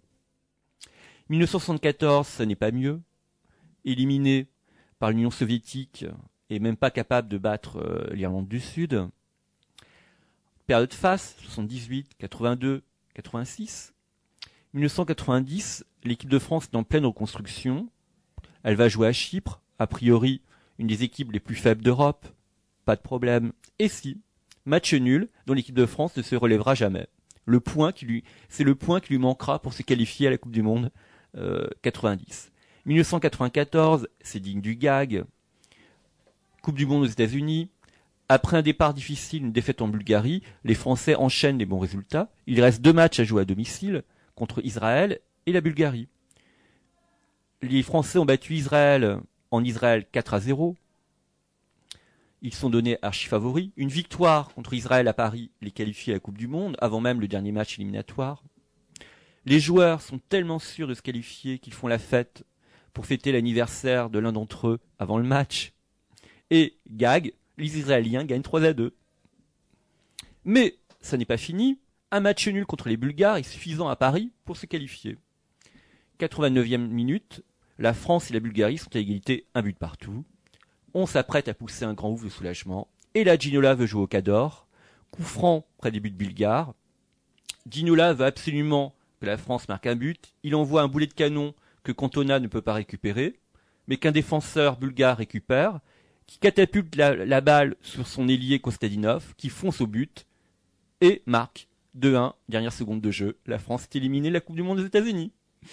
1974, ça n'est pas mieux. Éliminé par l'Union soviétique et même pas capable de battre l'Irlande du Sud. Période face, 78, 82, 86. 1990, l'équipe de France est en pleine reconstruction. Elle va jouer à Chypre, a priori une des équipes les plus faibles d'Europe. Pas de problème. Et si, match nul dont l'équipe de France ne se relèvera jamais. C'est le point qui lui manquera pour se qualifier à la Coupe du Monde 90. 1994, c'est digne du gag. Coupe du Monde aux États-Unis. Après un départ difficile, une défaite en Bulgarie, les Français enchaînent les bons résultats. Il reste 2 matchs à jouer à domicile contre Israël et la Bulgarie. Les Français ont battu Israël en Israël 4-0. Ils sont donnés archi-favoris. Une victoire contre Israël à Paris les qualifie à la Coupe du Monde, avant même le dernier match éliminatoire. Les joueurs sont tellement sûrs de se qualifier qu'ils font la fête pour fêter l'anniversaire de l'un d'entre eux avant le match. Et, gag, les Israéliens gagnent 3-2. Mais, ça n'est pas fini. Un match nul contre les Bulgares est suffisant à Paris pour se qualifier. 89e minute, la France et la Bulgarie sont à égalité, un but partout. On s'apprête à pousser un grand ouf de soulagement. Et là, Ginola veut jouer au Cador. Coup franc près des buts bulgares. Ginola veut absolument que la France marque un but. Il envoie un boulet de canon que Cantona ne peut pas récupérer, mais qu'un défenseur bulgare récupère, qui catapulte la balle sur son ailier Kostadinov, qui fonce au but et marque 2-1, dernière seconde de jeu. La France est éliminée de la Coupe du Monde des États-Unis.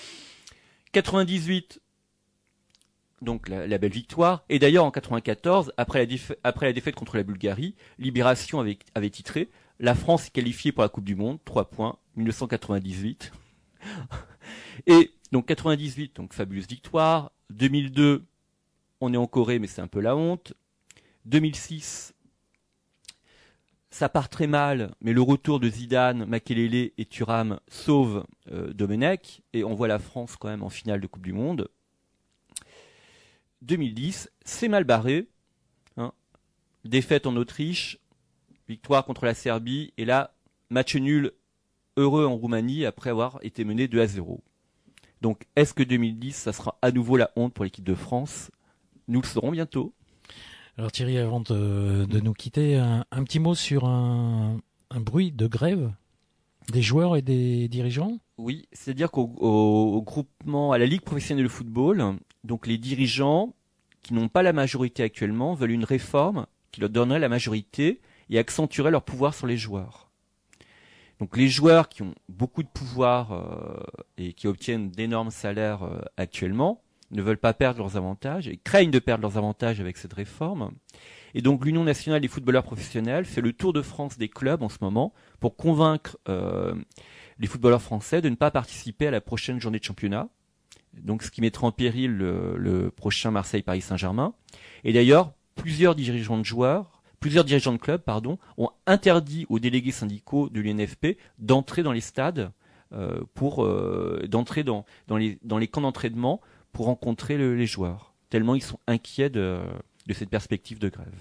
98, donc la belle victoire. Et d'ailleurs, en 94, après la défaite contre la Bulgarie, Libération avait titré « La France est qualifiée pour la Coupe du Monde, 3 points, 1998 ». Et donc 98, donc fabuleuse victoire. 2002, on est en Corée, mais c'est un peu la honte. 2006, ça part très mal, mais le retour de Zidane, Makelele et Thuram sauve Domenech, et on voit la France quand même en finale de Coupe du Monde. 2010, c'est mal barré. Défaite en Autriche, victoire contre la Serbie, et là, match nul heureux en Roumanie après avoir été mené 2-0. Donc, est-ce que 2010, ça sera à nouveau la honte pour l'équipe de France ? Nous le saurons bientôt. Alors Thierry, avant de nous quitter, un petit mot sur un bruit de grève des joueurs et des dirigeants ? Oui, c'est-à-dire qu'au groupement, à la Ligue professionnelle de football, donc les dirigeants qui n'ont pas la majorité actuellement veulent une réforme qui leur donnerait la majorité et accentuerait leur pouvoir sur les joueurs. Donc les joueurs qui ont beaucoup de pouvoir et qui obtiennent d'énormes salaires actuellement ne veulent pas perdre leurs avantages et craignent de perdre leurs avantages avec cette réforme. Et donc l'Union nationale des footballeurs professionnels fait le tour de France des clubs en ce moment pour convaincre les footballeurs français de ne pas participer à la prochaine journée de championnat. Donc ce qui mettra en péril le prochain Marseille-Paris Saint-Germain. Et d'ailleurs, plusieurs dirigeants de clubs, ont interdit aux délégués syndicaux de l'UNFP d'entrer dans les stades d'entrer dans les camps d'entraînement pour rencontrer les joueurs, tellement ils sont inquiets de cette perspective de grève.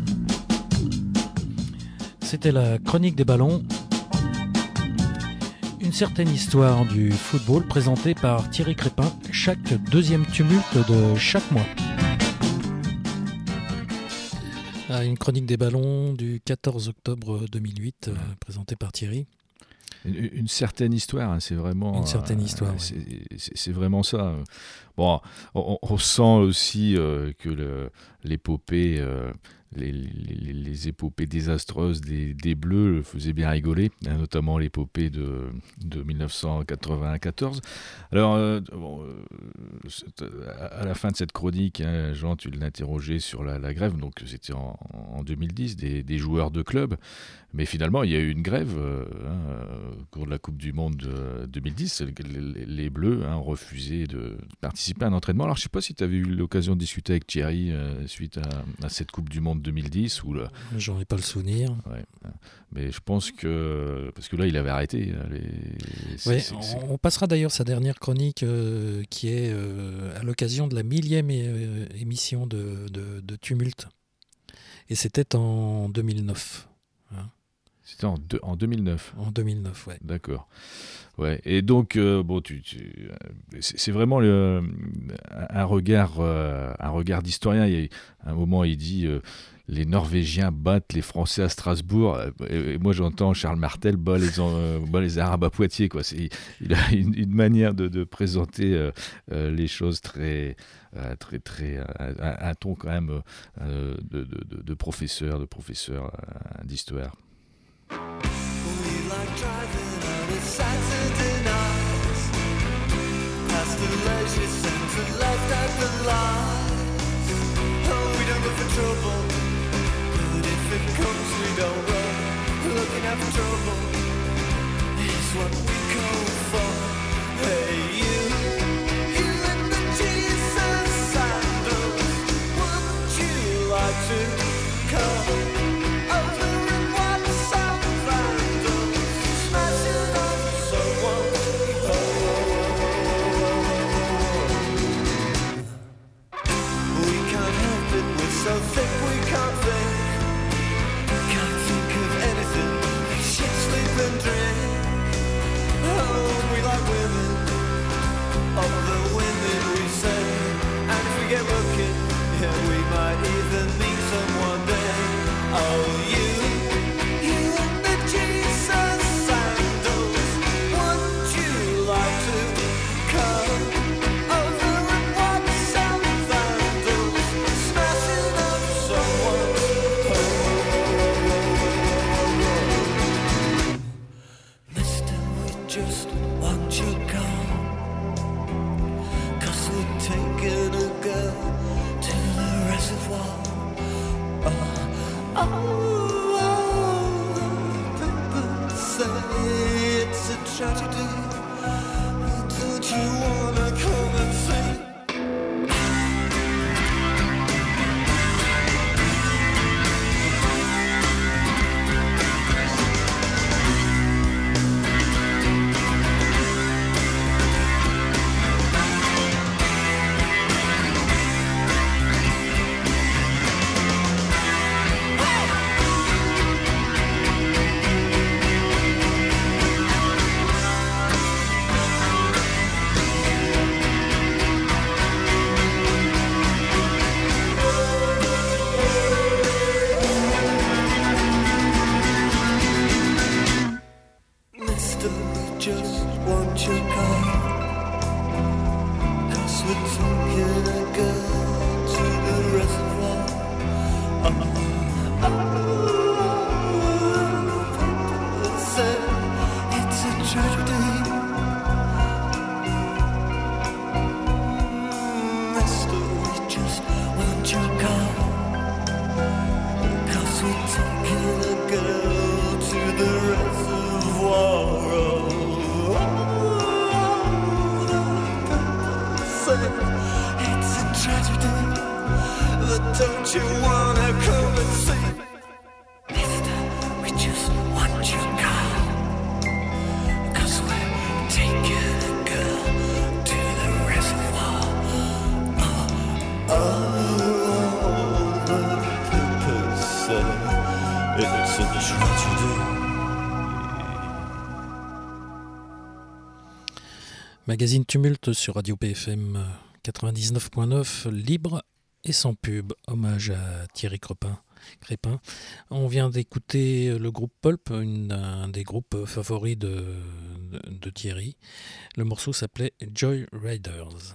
C'était la chronique des ballons. Une certaine histoire du football présentée par Thierry Crépin chaque deuxième tumulte de chaque mois. Une chronique des ballons du 14 octobre 2008 présentée par Thierry. Une certaine histoire, hein, c'est vraiment... Une certaine histoire, c'est vraiment ça. Bon, on sent aussi que l'épopée... Les épopées désastreuses des Bleus le faisaient bien rigoler, hein, notamment l'épopée de 1994. Alors, à la fin de cette chronique, hein, Jean, tu l'interrogeais sur la grève, donc c'était en 2010, des joueurs de club. Mais finalement, il y a eu une grève au cours de la Coupe du Monde 2010. Les Bleus ont refusé de participer à un entraînement. Alors, je ne sais pas si tu avais eu l'occasion de discuter avec Thierry suite à cette Coupe du Monde 2010. J'en ai pas le souvenir. Ouais. Mais je pense que... Parce que là, il avait arrêté. On passera d'ailleurs sa dernière chronique qui est à l'occasion de la 1000e émission de Tumulte. Et c'était en 2009. C'était en 2009. En 2009, ouais. D'accord. Ouais. Et donc, c'est vraiment un regard d'historien. Il y a un moment, il dit les Norvégiens battent les Français à Strasbourg. Et moi, j'entends Charles Martel bat les Arabes à Poitiers. Quoi. Il a une manière de présenter les choses très, un ton quand même de professeur d'histoire. We like driving on a Saturday night, past the leisure centre, left at the lights. Oh, we don't look for trouble, but if it comes we don't run. Looking out for trouble is what we go for. Hey you in the Jesus sandals, wouldn't you like to come over? So thick we can't think of anything. Shit, sleep and drink. Oh, we like women, all the women we say. And if we get lucky, yeah, we might even meet someone there. Oh, you in the Jesus sandals, wouldn't you like to come over and watch some vandals smashing up someone? Mister, we just want you gone, 'cause we're taking a girl to the reservoir. People say it's a tragedy. Don't you wanna come and see? Don't you wanna come and see? Mister, we just want your car, 'cause we're taking a girl to the reservoir. The people say it's a tragedy. Magazine Tumulte sur Radio PFM 99.9, libre et sans pub. Hommage à Thierry Crépin. On vient d'écouter le groupe Pulp, un des groupes favoris de Thierry. Le morceau s'appelait Joy Riders.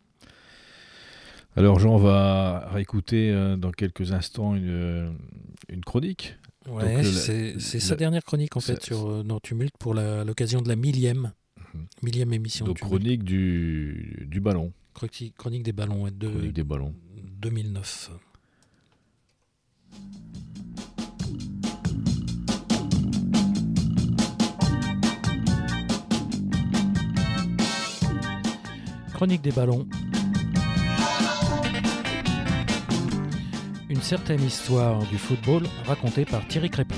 Alors Jean va réécouter dans quelques instants une chronique. Ouais, Donc, c'est sa dernière chronique en fait sur nos Tumulte pour l'occasion de la millième émission. Donc chronique du ballon. Chronique des ballons Chronique des ballons. 2009. Chronique des ballons. Une certaine histoire du football racontée par Thierry Crépin.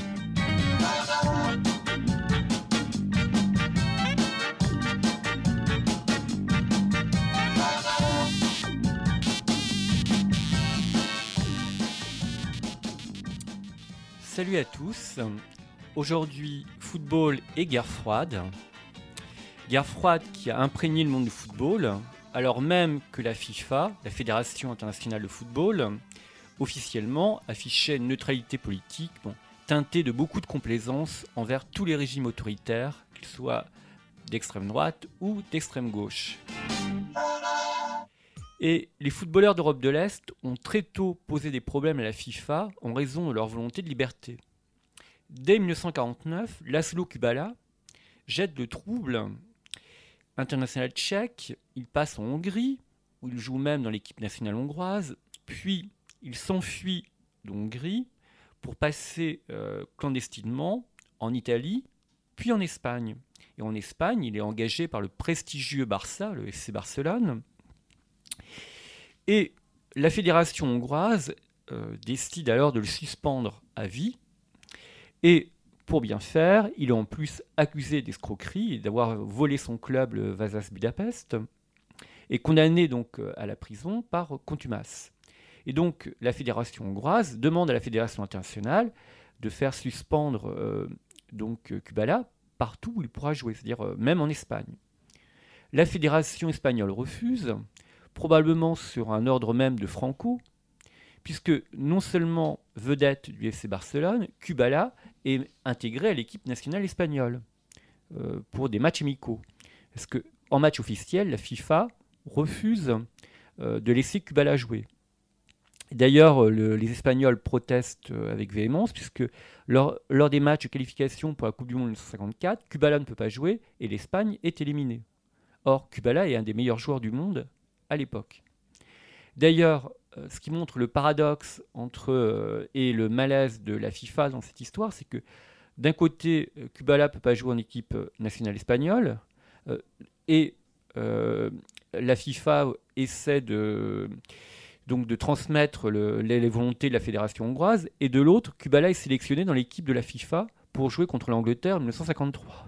Salut à tous. Aujourd'hui, football et guerre froide. Guerre froide qui a imprégné le monde du football, alors même que la FIFA, la Fédération internationale de football, officiellement affichait une neutralité politique teintée de beaucoup de complaisance envers tous les régimes autoritaires, qu'ils soient d'extrême droite ou d'extrême gauche. Et les footballeurs d'Europe de l'Est ont très tôt posé des problèmes à la FIFA en raison de leur volonté de liberté. Dès 1949, Laszlo Kubala jette le trouble. International tchèque, il passe en Hongrie, où il joue même dans l'équipe nationale hongroise, puis il s'enfuit de Hongrie pour passer clandestinement en Italie, puis en Espagne. Et en Espagne, il est engagé par le prestigieux Barça, le FC Barcelone. Et la fédération hongroise décide alors de le suspendre à vie. Et pour bien faire, il est en plus accusé d'escroquerie et d'avoir volé son club, le Vasas Budapest, et condamné donc à la prison par contumace. Et donc la fédération hongroise demande à la fédération internationale de faire suspendre Kubala partout où il pourra jouer, c'est-à-dire même en Espagne. La fédération espagnole refuse, probablement sur un ordre même de Franco, puisque non seulement vedette du FC Barcelone, Kubala est intégré à l'équipe nationale espagnole pour des matchs amicaux. Parce qu'en match officiel, la FIFA refuse de laisser Kubala jouer. D'ailleurs, les Espagnols protestent avec véhémence, puisque lors des matchs de qualification pour la Coupe du Monde 1954, Kubala ne peut pas jouer et l'Espagne est éliminée. Or, Kubala est un des meilleurs joueurs du monde à l'époque. D'ailleurs, ce qui montre le paradoxe et le malaise de la FIFA dans cette histoire, c'est que d'un côté, Kubala ne peut pas jouer en équipe nationale espagnole, et la FIFA essaie de transmettre les volontés de la fédération hongroise, et de l'autre, Kubala est sélectionné dans l'équipe de la FIFA pour jouer contre l'Angleterre en 1953.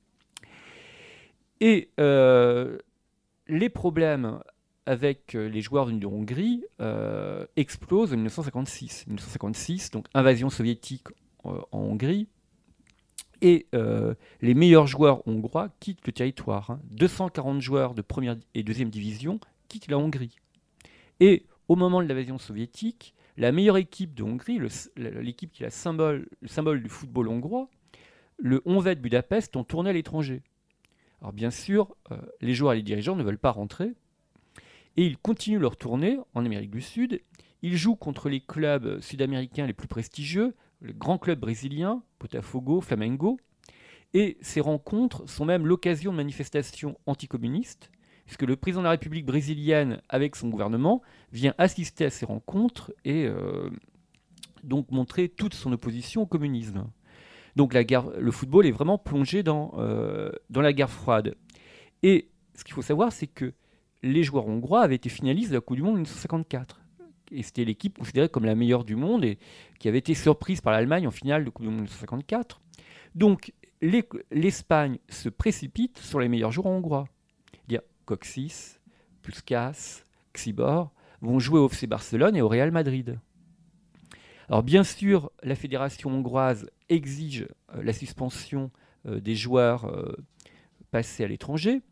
Et les problèmes avec les joueurs venus de Hongrie explosent en 1956. 1956, donc invasion soviétique en Hongrie, et les meilleurs joueurs hongrois quittent le territoire. 240 joueurs de première et deuxième division quittent la Hongrie. Et au moment de l'invasion soviétique, la meilleure équipe de Hongrie, l'équipe qui est le symbole du football hongrois, le Honvéd Budapest, ont tourné à l'étranger. Alors bien sûr, les joueurs et les dirigeants ne veulent pas rentrer, et ils continuent leur tournée en Amérique du Sud. Ils jouent contre les clubs sud-américains les plus prestigieux, les grands clubs brésiliens, Botafogo, Flamengo, et ces rencontres sont même l'occasion de manifestations anticommunistes, puisque le président de la République brésilienne, avec son gouvernement, vient assister à ces rencontres et donc montrer toute son opposition au communisme. Donc le football est vraiment plongé dans la guerre froide. Et ce qu'il faut savoir, c'est que les joueurs hongrois avaient été finalistes de la Coupe du Monde en 1954. Et c'était l'équipe considérée comme la meilleure du monde et qui avait été surprise par l'Allemagne en finale de Coupe du Monde 1954. Donc l'Espagne se précipite sur les meilleurs joueurs hongrois. C'est-à-dire Kocsis, Puskás, Csibor vont jouer au FC Barcelone et au Real Madrid. Alors bien sûr, la fédération hongroise exige la suspension des joueurs passés à l'étranger,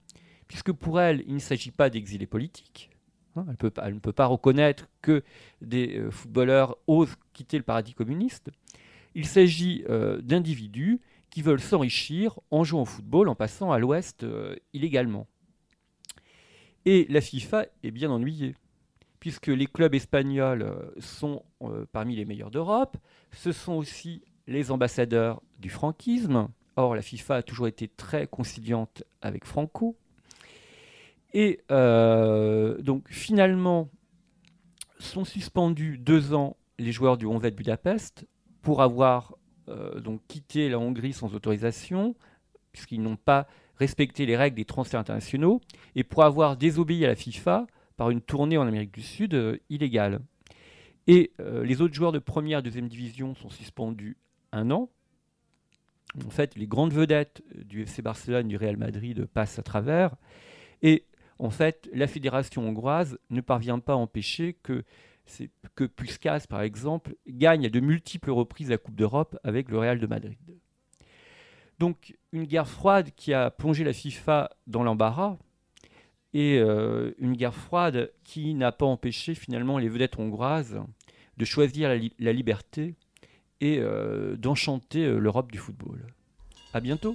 puisque pour elle, il ne s'agit pas d'exilés politiques. Elle ne peut pas reconnaître que des footballeurs osent quitter le paradis communiste. Il s'agit d'individus qui veulent s'enrichir en jouant au football, en passant à l'Ouest illégalement. Et la FIFA est bien ennuyée, puisque les clubs espagnols sont parmi les meilleurs d'Europe. Ce sont aussi les ambassadeurs du franquisme. Or, la FIFA a toujours été très conciliante avec Franco. Et donc, finalement, sont suspendus 2 ans les joueurs du 11 de Budapest pour avoir donc quitté la Hongrie sans autorisation, puisqu'ils n'ont pas respecté les règles des transferts internationaux, et pour avoir désobéi à la FIFA par une tournée en Amérique du Sud illégale. Et les autres joueurs de première et deuxième division sont suspendus 1 an. En fait, les grandes vedettes du FC Barcelone, du Real Madrid passent à travers. Et en fait, la fédération hongroise ne parvient pas à empêcher que Puskás, par exemple, gagne à de multiples reprises la Coupe d'Europe avec le Real de Madrid. Donc, une guerre froide qui a plongé la FIFA dans l'embarras, et une guerre froide qui n'a pas empêché finalement les vedettes hongroises de choisir la liberté et d'enchanter l'Europe du football. À bientôt.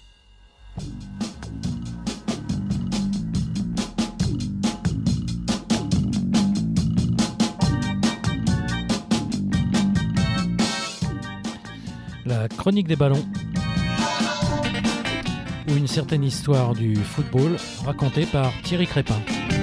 La chronique des ballons, ou une certaine histoire du football racontée par Thierry Crépin.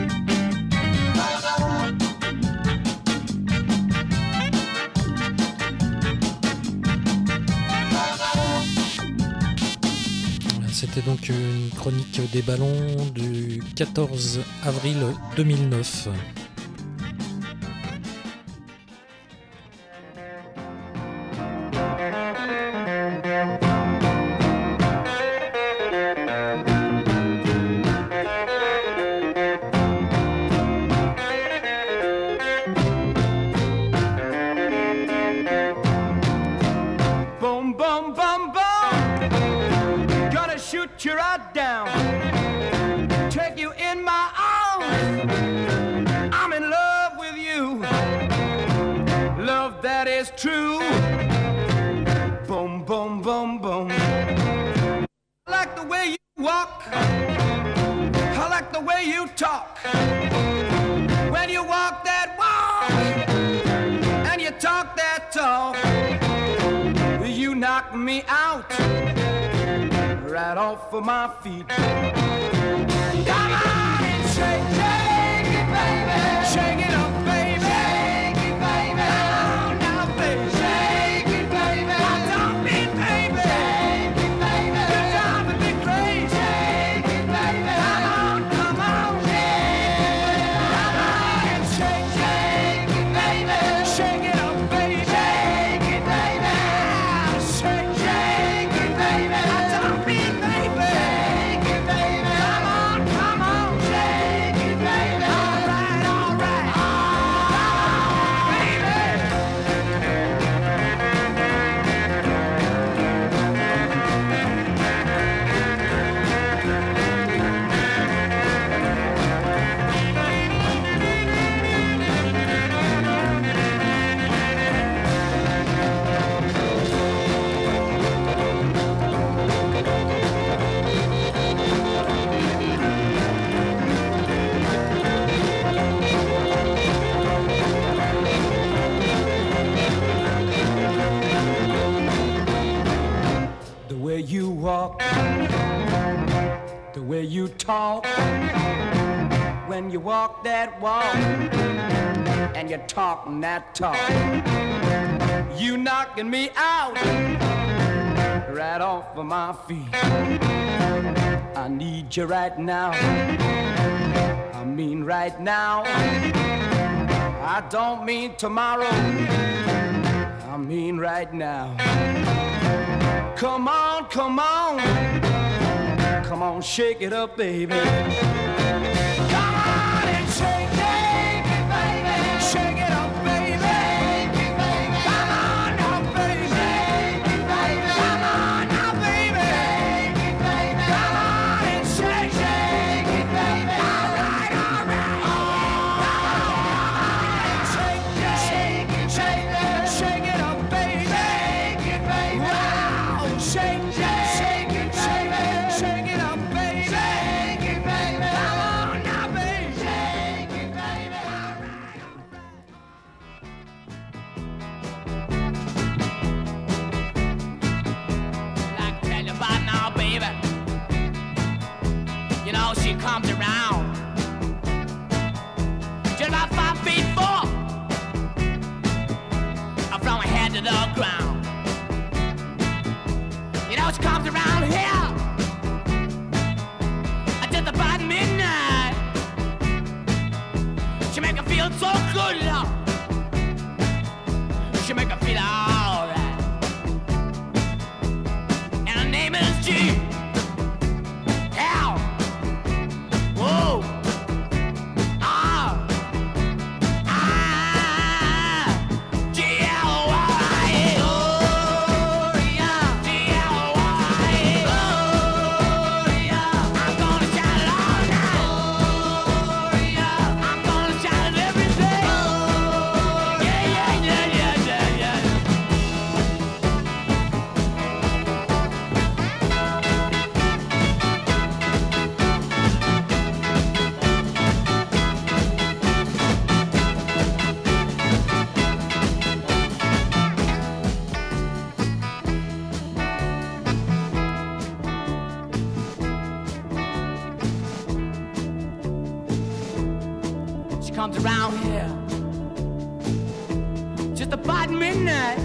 C'était donc une chronique des ballons du 14 avril 2009. You right down, take you in my arms. I'm in love with you, love that is true. Boom, boom, boom, boom. I like the way you walk, I like the way you talk. When you walk that walk and you talk that talk, you knock me out right off of my feet. Come on and shake, shake it, baby. Shake it up, baby. Shake it, baby. Come on now, baby. Shake it, baby. I don't mean, baby. Shake it, baby. You're driving me crazy. Shake it, baby. Come on, yeah. Come on and shake, shake it, baby. Shake it up, baby. Shake it, baby. Shake, shake it, baby. I don't mean, baby. Shake it, baby. Come on, shake it, baby. All right, all right. The way you walk, the way you talk, when you walk that walk and you're talking that talk, you knocking me out right off of my feet. I need you right now, I mean right now. I don't mean tomorrow, I mean right now. Come on, come on, come on, shake it up, baby. Come on and shake it, baby. Shake it up, baby. Come on now, baby. Come on now, baby. Come on and shake it, she comes around. Just about 5'4", from her head to the ground. You know she comes around here just about midnight. She make her feel so good, Lord. She make her feel alright. And her name is G. L. Whoa. R. I. G-L-Y. Gloria. G-L-Y. Gloria. I'm gonna shout it all night. Gloria. I'm gonna shout it every day. Yeah, yeah, yeah, yeah, yeah, yeah. She comes around here just about midnight.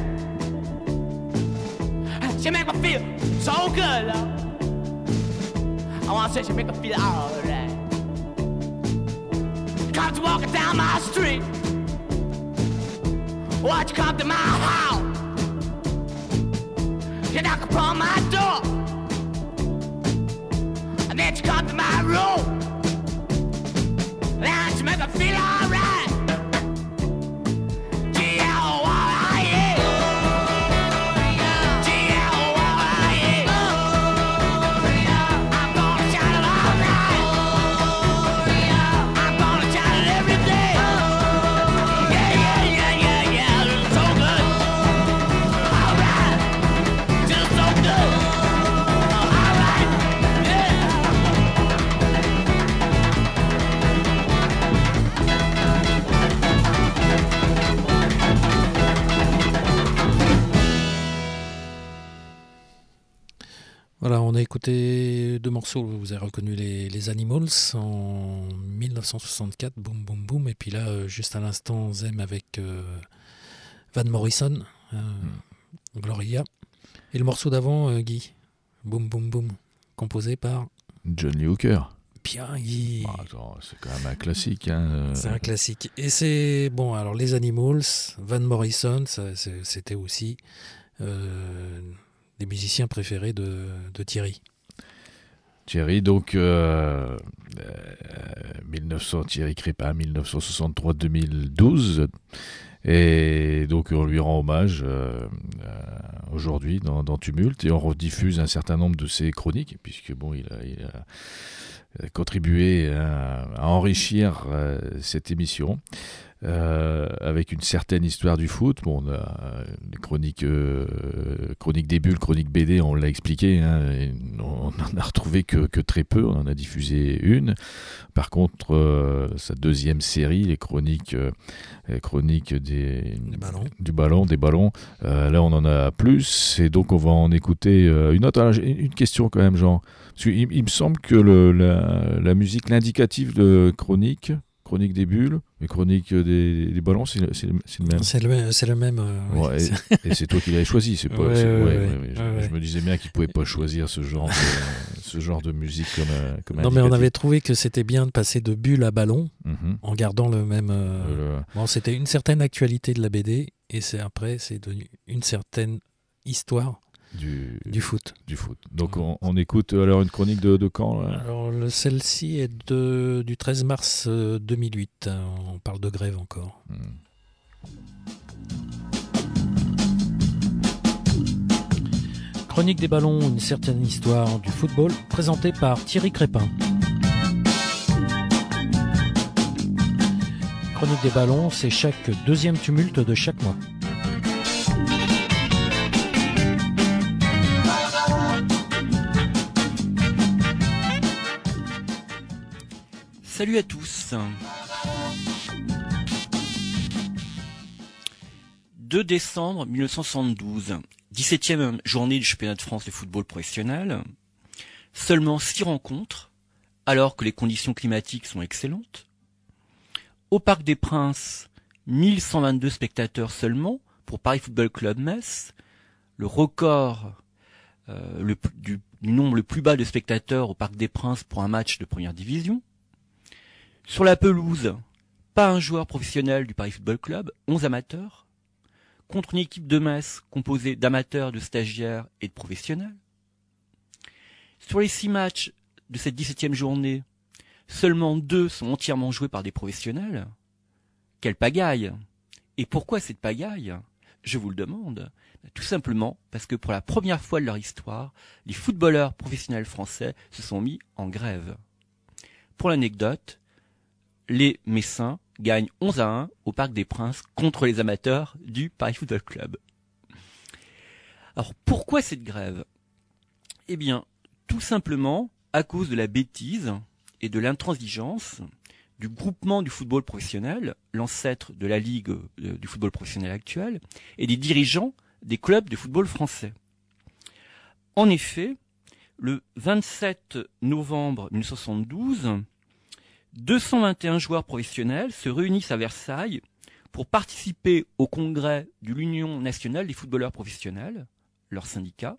She make me feel so good, love. I wanna say she make me feel alright. Comes walking down my street. Watch you come to my house. You knock upon my door. And then she come to my room. And she make me feel alright. G-L-Y-E. G-L-Y-E. I'm gonna shout it all night. I'm gonna shout it every day. Yeah, yeah, yeah, yeah, yeah. It's so good. Alright. Just so good. Alright. Yeah. Voilà, on a écouté deux morceaux, vous avez reconnu les Animals en 1964, Boom Boom Boom, et puis là, juste à l'instant, Zem avec Van Morrison, Gloria. Et le morceau d'avant, Guy, Boom Boom Boom, composé par John Lee Hooker. Pierre Guy. Ah, attends, c'est quand même un classique. Hein. C'est un classique. Et c'est, bon, alors les Animals, Van Morrison, c'était aussi des musiciens préférés de Thierry. Thierry, donc, 1900, Thierry Crépin, 1963-2012. Et donc, on lui rend hommage aujourd'hui dans Tumulte. Et on rediffuse un certain nombre de ses chroniques, puisque, bon, il a contribué à enrichir cette émission. Avec une certaine histoire du foot. Bon, on a les chroniques des bulles, chroniques BD, on l'a expliqué, hein, et on n'en a retrouvé que très peu, on en a diffusé une. Par contre, sa deuxième série, les chroniques des ballons, là on en a plus, et donc on va en écouter une autre. Alors, j'ai une question quand même, Jean, parce qu'il me semble que la musique, l'indicatif de chronique des bulles, les chroniques des ballons, c'est le même. C'est le même. Ouais, oui. et c'est toi qui l'avais choisi. C'est pas. Ouais, Je me disais bien qu'il pouvait pas choisir ce genre de musique comme. Non, mais on avait trouvé que c'était bien de passer de bulle à ballon Mm-hmm. en gardant le même. Bon, c'était une certaine actualité de la BD, et c'est devenu une certaine histoire du foot. Donc on écoute alors une chronique de quand là. Alors celle-ci est du 13 mars 2008. On parle de grève encore. Chronique des ballons, une certaine histoire du football, présentée par Thierry Crépin. Chronique des ballons, c'est chaque deuxième tumulte de chaque mois. Salut à tous. 2 décembre 1972, 17e journée du championnat de France de football professionnel. Seulement 6 rencontres, alors que les conditions climatiques sont excellentes. Au Parc des Princes, 1122 spectateurs seulement pour Paris Football Club Metz, le record du nombre le plus bas de spectateurs au Parc des Princes pour un match de première division. Sur la pelouse, pas un joueur professionnel du Paris Football Club, 11 amateurs, contre une équipe de Metz composée d'amateurs, de stagiaires et de professionnels. Sur les 6 matchs de cette 17e journée, seulement 2 sont entièrement joués par des professionnels. Quelle pagaille! Et pourquoi cette pagaille? Je vous le demande. Tout simplement parce que pour la première fois de leur histoire, les footballeurs professionnels français se sont mis en grève. Pour l'anecdote, les Messins gagnent 11-1 au Parc des Princes contre les amateurs du Paris Football Club. Alors pourquoi cette grève? Eh bien, tout simplement à cause de la bêtise et de l'intransigeance du groupement du football professionnel, l'ancêtre de la Ligue du football professionnel actuel, et des dirigeants des clubs de football français. En effet, le 27 novembre 1972, 221 joueurs professionnels se réunissent à Versailles pour participer au congrès de l'Union nationale des footballeurs professionnels, leur syndicat,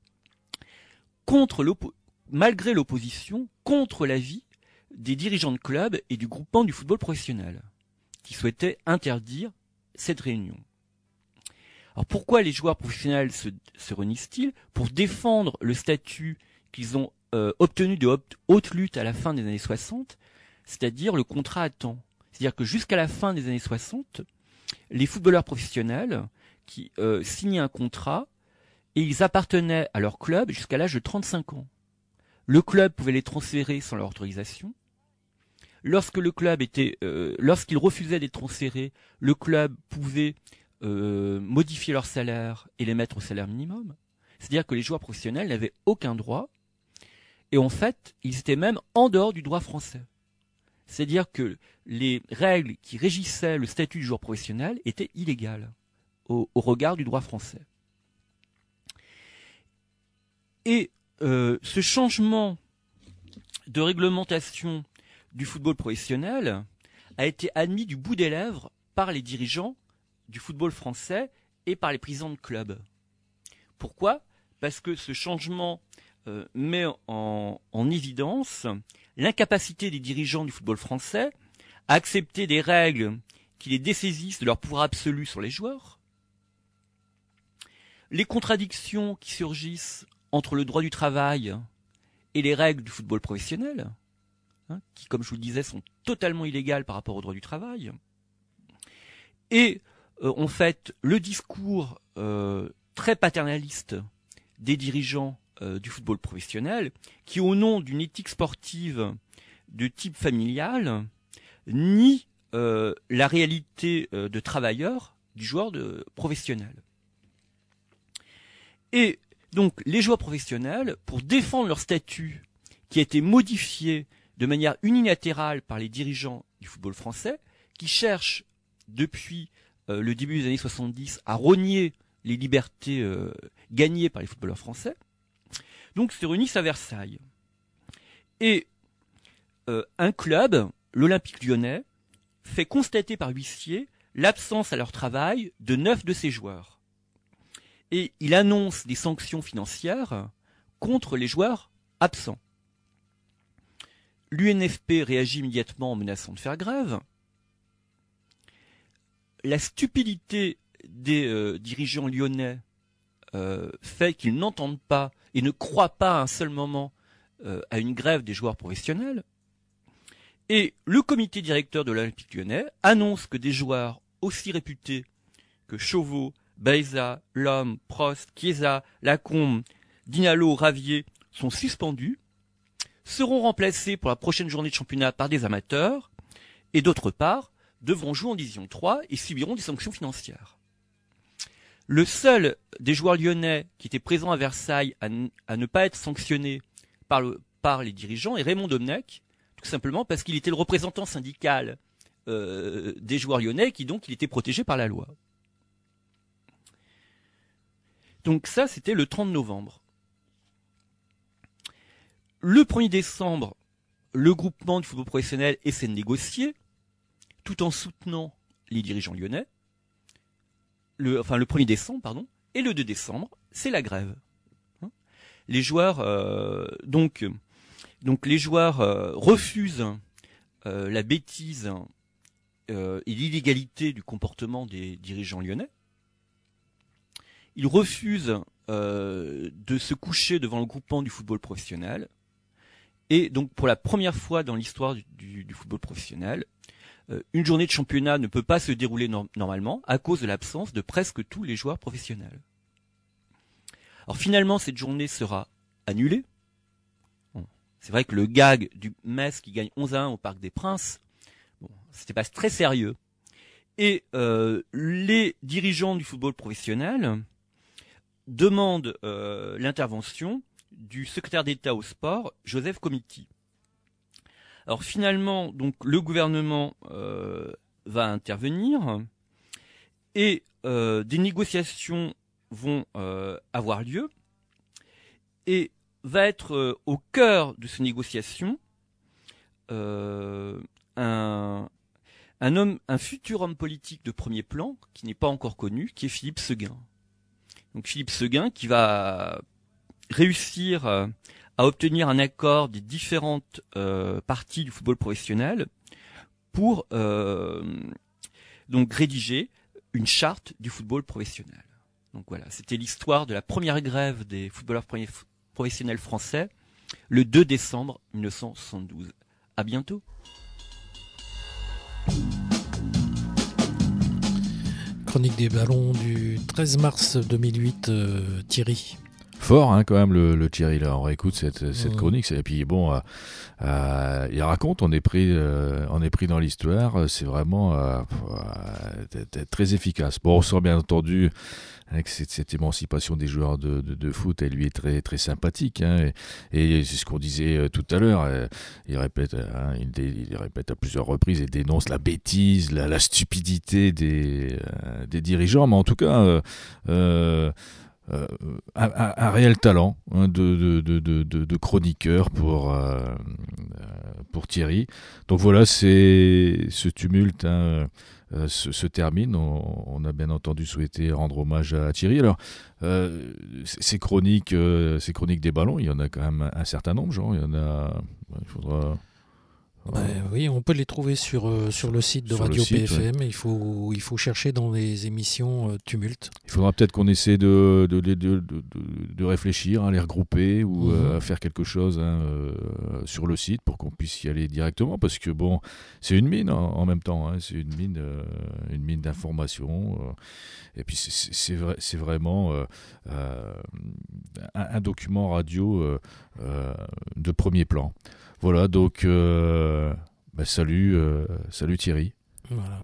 malgré l'opposition, contre l'avis des dirigeants de clubs et du groupement du football professionnel, qui souhaitaient interdire cette réunion. Alors pourquoi les joueurs professionnels se réunissent-ils? Pour défendre le statut qu'ils ont obtenu de haute lutte à la fin des années 60, c'est-à-dire le contrat à temps. C'est-à-dire que jusqu'à la fin des années 60, les footballeurs professionnels qui signaient un contrat et ils appartenaient à leur club jusqu'à l'âge de 35 ans. Le club pouvait les transférer sans leur autorisation. Lorsque le club lorsqu'ils refusaient d'être transférés, le club pouvait modifier leur salaire et les mettre au salaire minimum. C'est-à-dire que les joueurs professionnels n'avaient aucun droit. Et en fait, ils étaient même en dehors du droit français. C'est-à-dire que les règles qui régissaient le statut du joueur professionnel étaient illégales au regard du droit français. Et ce changement de réglementation du football professionnel a été admis du bout des lèvres par les dirigeants du football français et par les présidents de clubs. Pourquoi? Parce que ce changement met en évidence l'incapacité des dirigeants du football français à accepter des règles qui les dessaisissent de leur pouvoir absolu sur les joueurs, les contradictions qui surgissent entre le droit du travail et les règles du football professionnel, qui, comme je vous le disais, sont totalement illégales par rapport au droit du travail, et en fait le discours très paternaliste des dirigeants du football professionnel, qui au nom d'une éthique sportive de type familial nie la réalité de travailleur du joueur professionnel. Et donc les joueurs professionnels, pour défendre leur statut qui a été modifié de manière unilatérale par les dirigeants du football français, qui cherchent depuis le début des années 70 à rogner les libertés gagnées par les footballeurs français, donc se réunissent à Versailles. Et un club, l'Olympique Lyonnais, fait constater par huissier l'absence à leur travail de 9 de ses joueurs. Et il annonce des sanctions financières contre les joueurs absents. L'UNFP réagit immédiatement en menaçant de faire grève. La stupidité des dirigeants lyonnais fait qu'ils n'entendent pas et ne croient pas à un seul moment à une grève des joueurs professionnels. Et le comité directeur de l'Olympique Lyonnais annonce que des joueurs aussi réputés que Chauveau, Baeza, Lhomme, Prost, Chiesa, Lacombe, Dinalo, Ravier sont suspendus, seront remplacés pour la prochaine journée de championnat par des amateurs, et d'autre part, devront jouer en Division 3 et subiront des sanctions financières. Le seul des joueurs lyonnais qui était présent à Versailles à ne pas être sanctionné par les dirigeants est Raymond Domenech, tout simplement parce qu'il était le représentant syndical des joueurs lyonnais, qui donc il était protégé par la loi. Donc ça, c'était le 30 novembre. Le 1er décembre, le groupement du football professionnel essaie de négocier, tout en soutenant les dirigeants lyonnais. Le 1er décembre, pardon, et le 2 décembre, c'est la grève. Les joueurs, les joueurs refusent la bêtise et l'illégalité du comportement des dirigeants lyonnais. Ils refusent de se coucher devant le groupement du football professionnel. Et donc, pour la première fois dans l'histoire du football professionnel, une journée de championnat ne peut pas se dérouler normalement à cause de l'absence de presque tous les joueurs professionnels. Alors finalement, cette journée sera annulée. Bon, c'est vrai que le gag du Metz qui gagne 11-1 au Parc des Princes, bon, c'était pas très sérieux. Et les dirigeants du football professionnel demandent l'intervention du secrétaire d'État au sport, Joseph Comiti. Alors finalement, donc le gouvernement va intervenir et des négociations vont avoir lieu et va être au cœur de ces négociations un futur homme politique de premier plan qui n'est pas encore connu, qui est Philippe Séguin. Donc Philippe Séguin qui va réussir à obtenir un accord des différentes parties du football professionnel pour donc rédiger une charte du football professionnel. Donc voilà, c'était l'histoire de la première grève des footballeurs professionnels français le 2 décembre 1972. À bientôt. Chronique des ballons du 13 mars 2008, Thierry. Fort quand même le Thierry là, on réécoute cette chronique et puis bon il raconte, on est pris dans l'histoire, c'est vraiment très efficace. Bon, on sent bien entendu avec cette émancipation des joueurs de foot, elle lui est très très sympathique et c'est ce qu'on disait tout à l'heure, il répète à plusieurs reprises et dénonce la bêtise, la stupidité des dirigeants, mais en tout cas un réel talent de chroniqueur pour Thierry. Donc voilà, ce tumulte se termine. On a bien entendu souhaité rendre hommage à Thierry. Alors, ces chroniques des ballons, il y en a quand même un certain nombre, Jean. Il y en a. Il faudra. Oui, on peut les trouver sur le site de Radio PFM. Ouais. Il faut chercher dans les émissions Tumulte. Il faudra peut-être qu'on essaie de réfléchir, à les regrouper ou à faire quelque chose sur le site pour qu'on puisse y aller directement, parce que bon, c'est une mine en même temps. C'est une mine d'informations. Et puis c'est vraiment un document radio de premier plan. Voilà, donc salut Thierry. Voilà.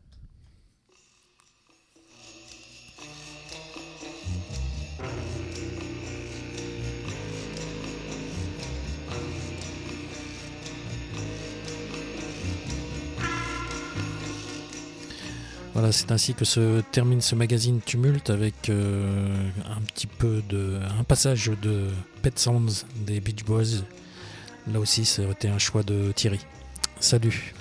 Voilà, c'est ainsi que se termine ce magazine Tumulte avec un passage de Pet Sounds des Beach Boys. Là aussi, ça aurait été un choix de Thierry. Salut.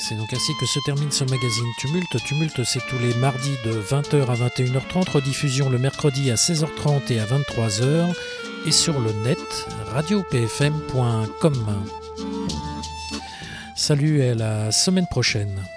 C'est donc ainsi que se termine ce magazine Tumulte. Tumulte, c'est tous les mardis de 20h à 21h30, rediffusion le mercredi à 16h30 et à 23h, et sur le net, radiopfm.com. Salut et à la semaine prochaine.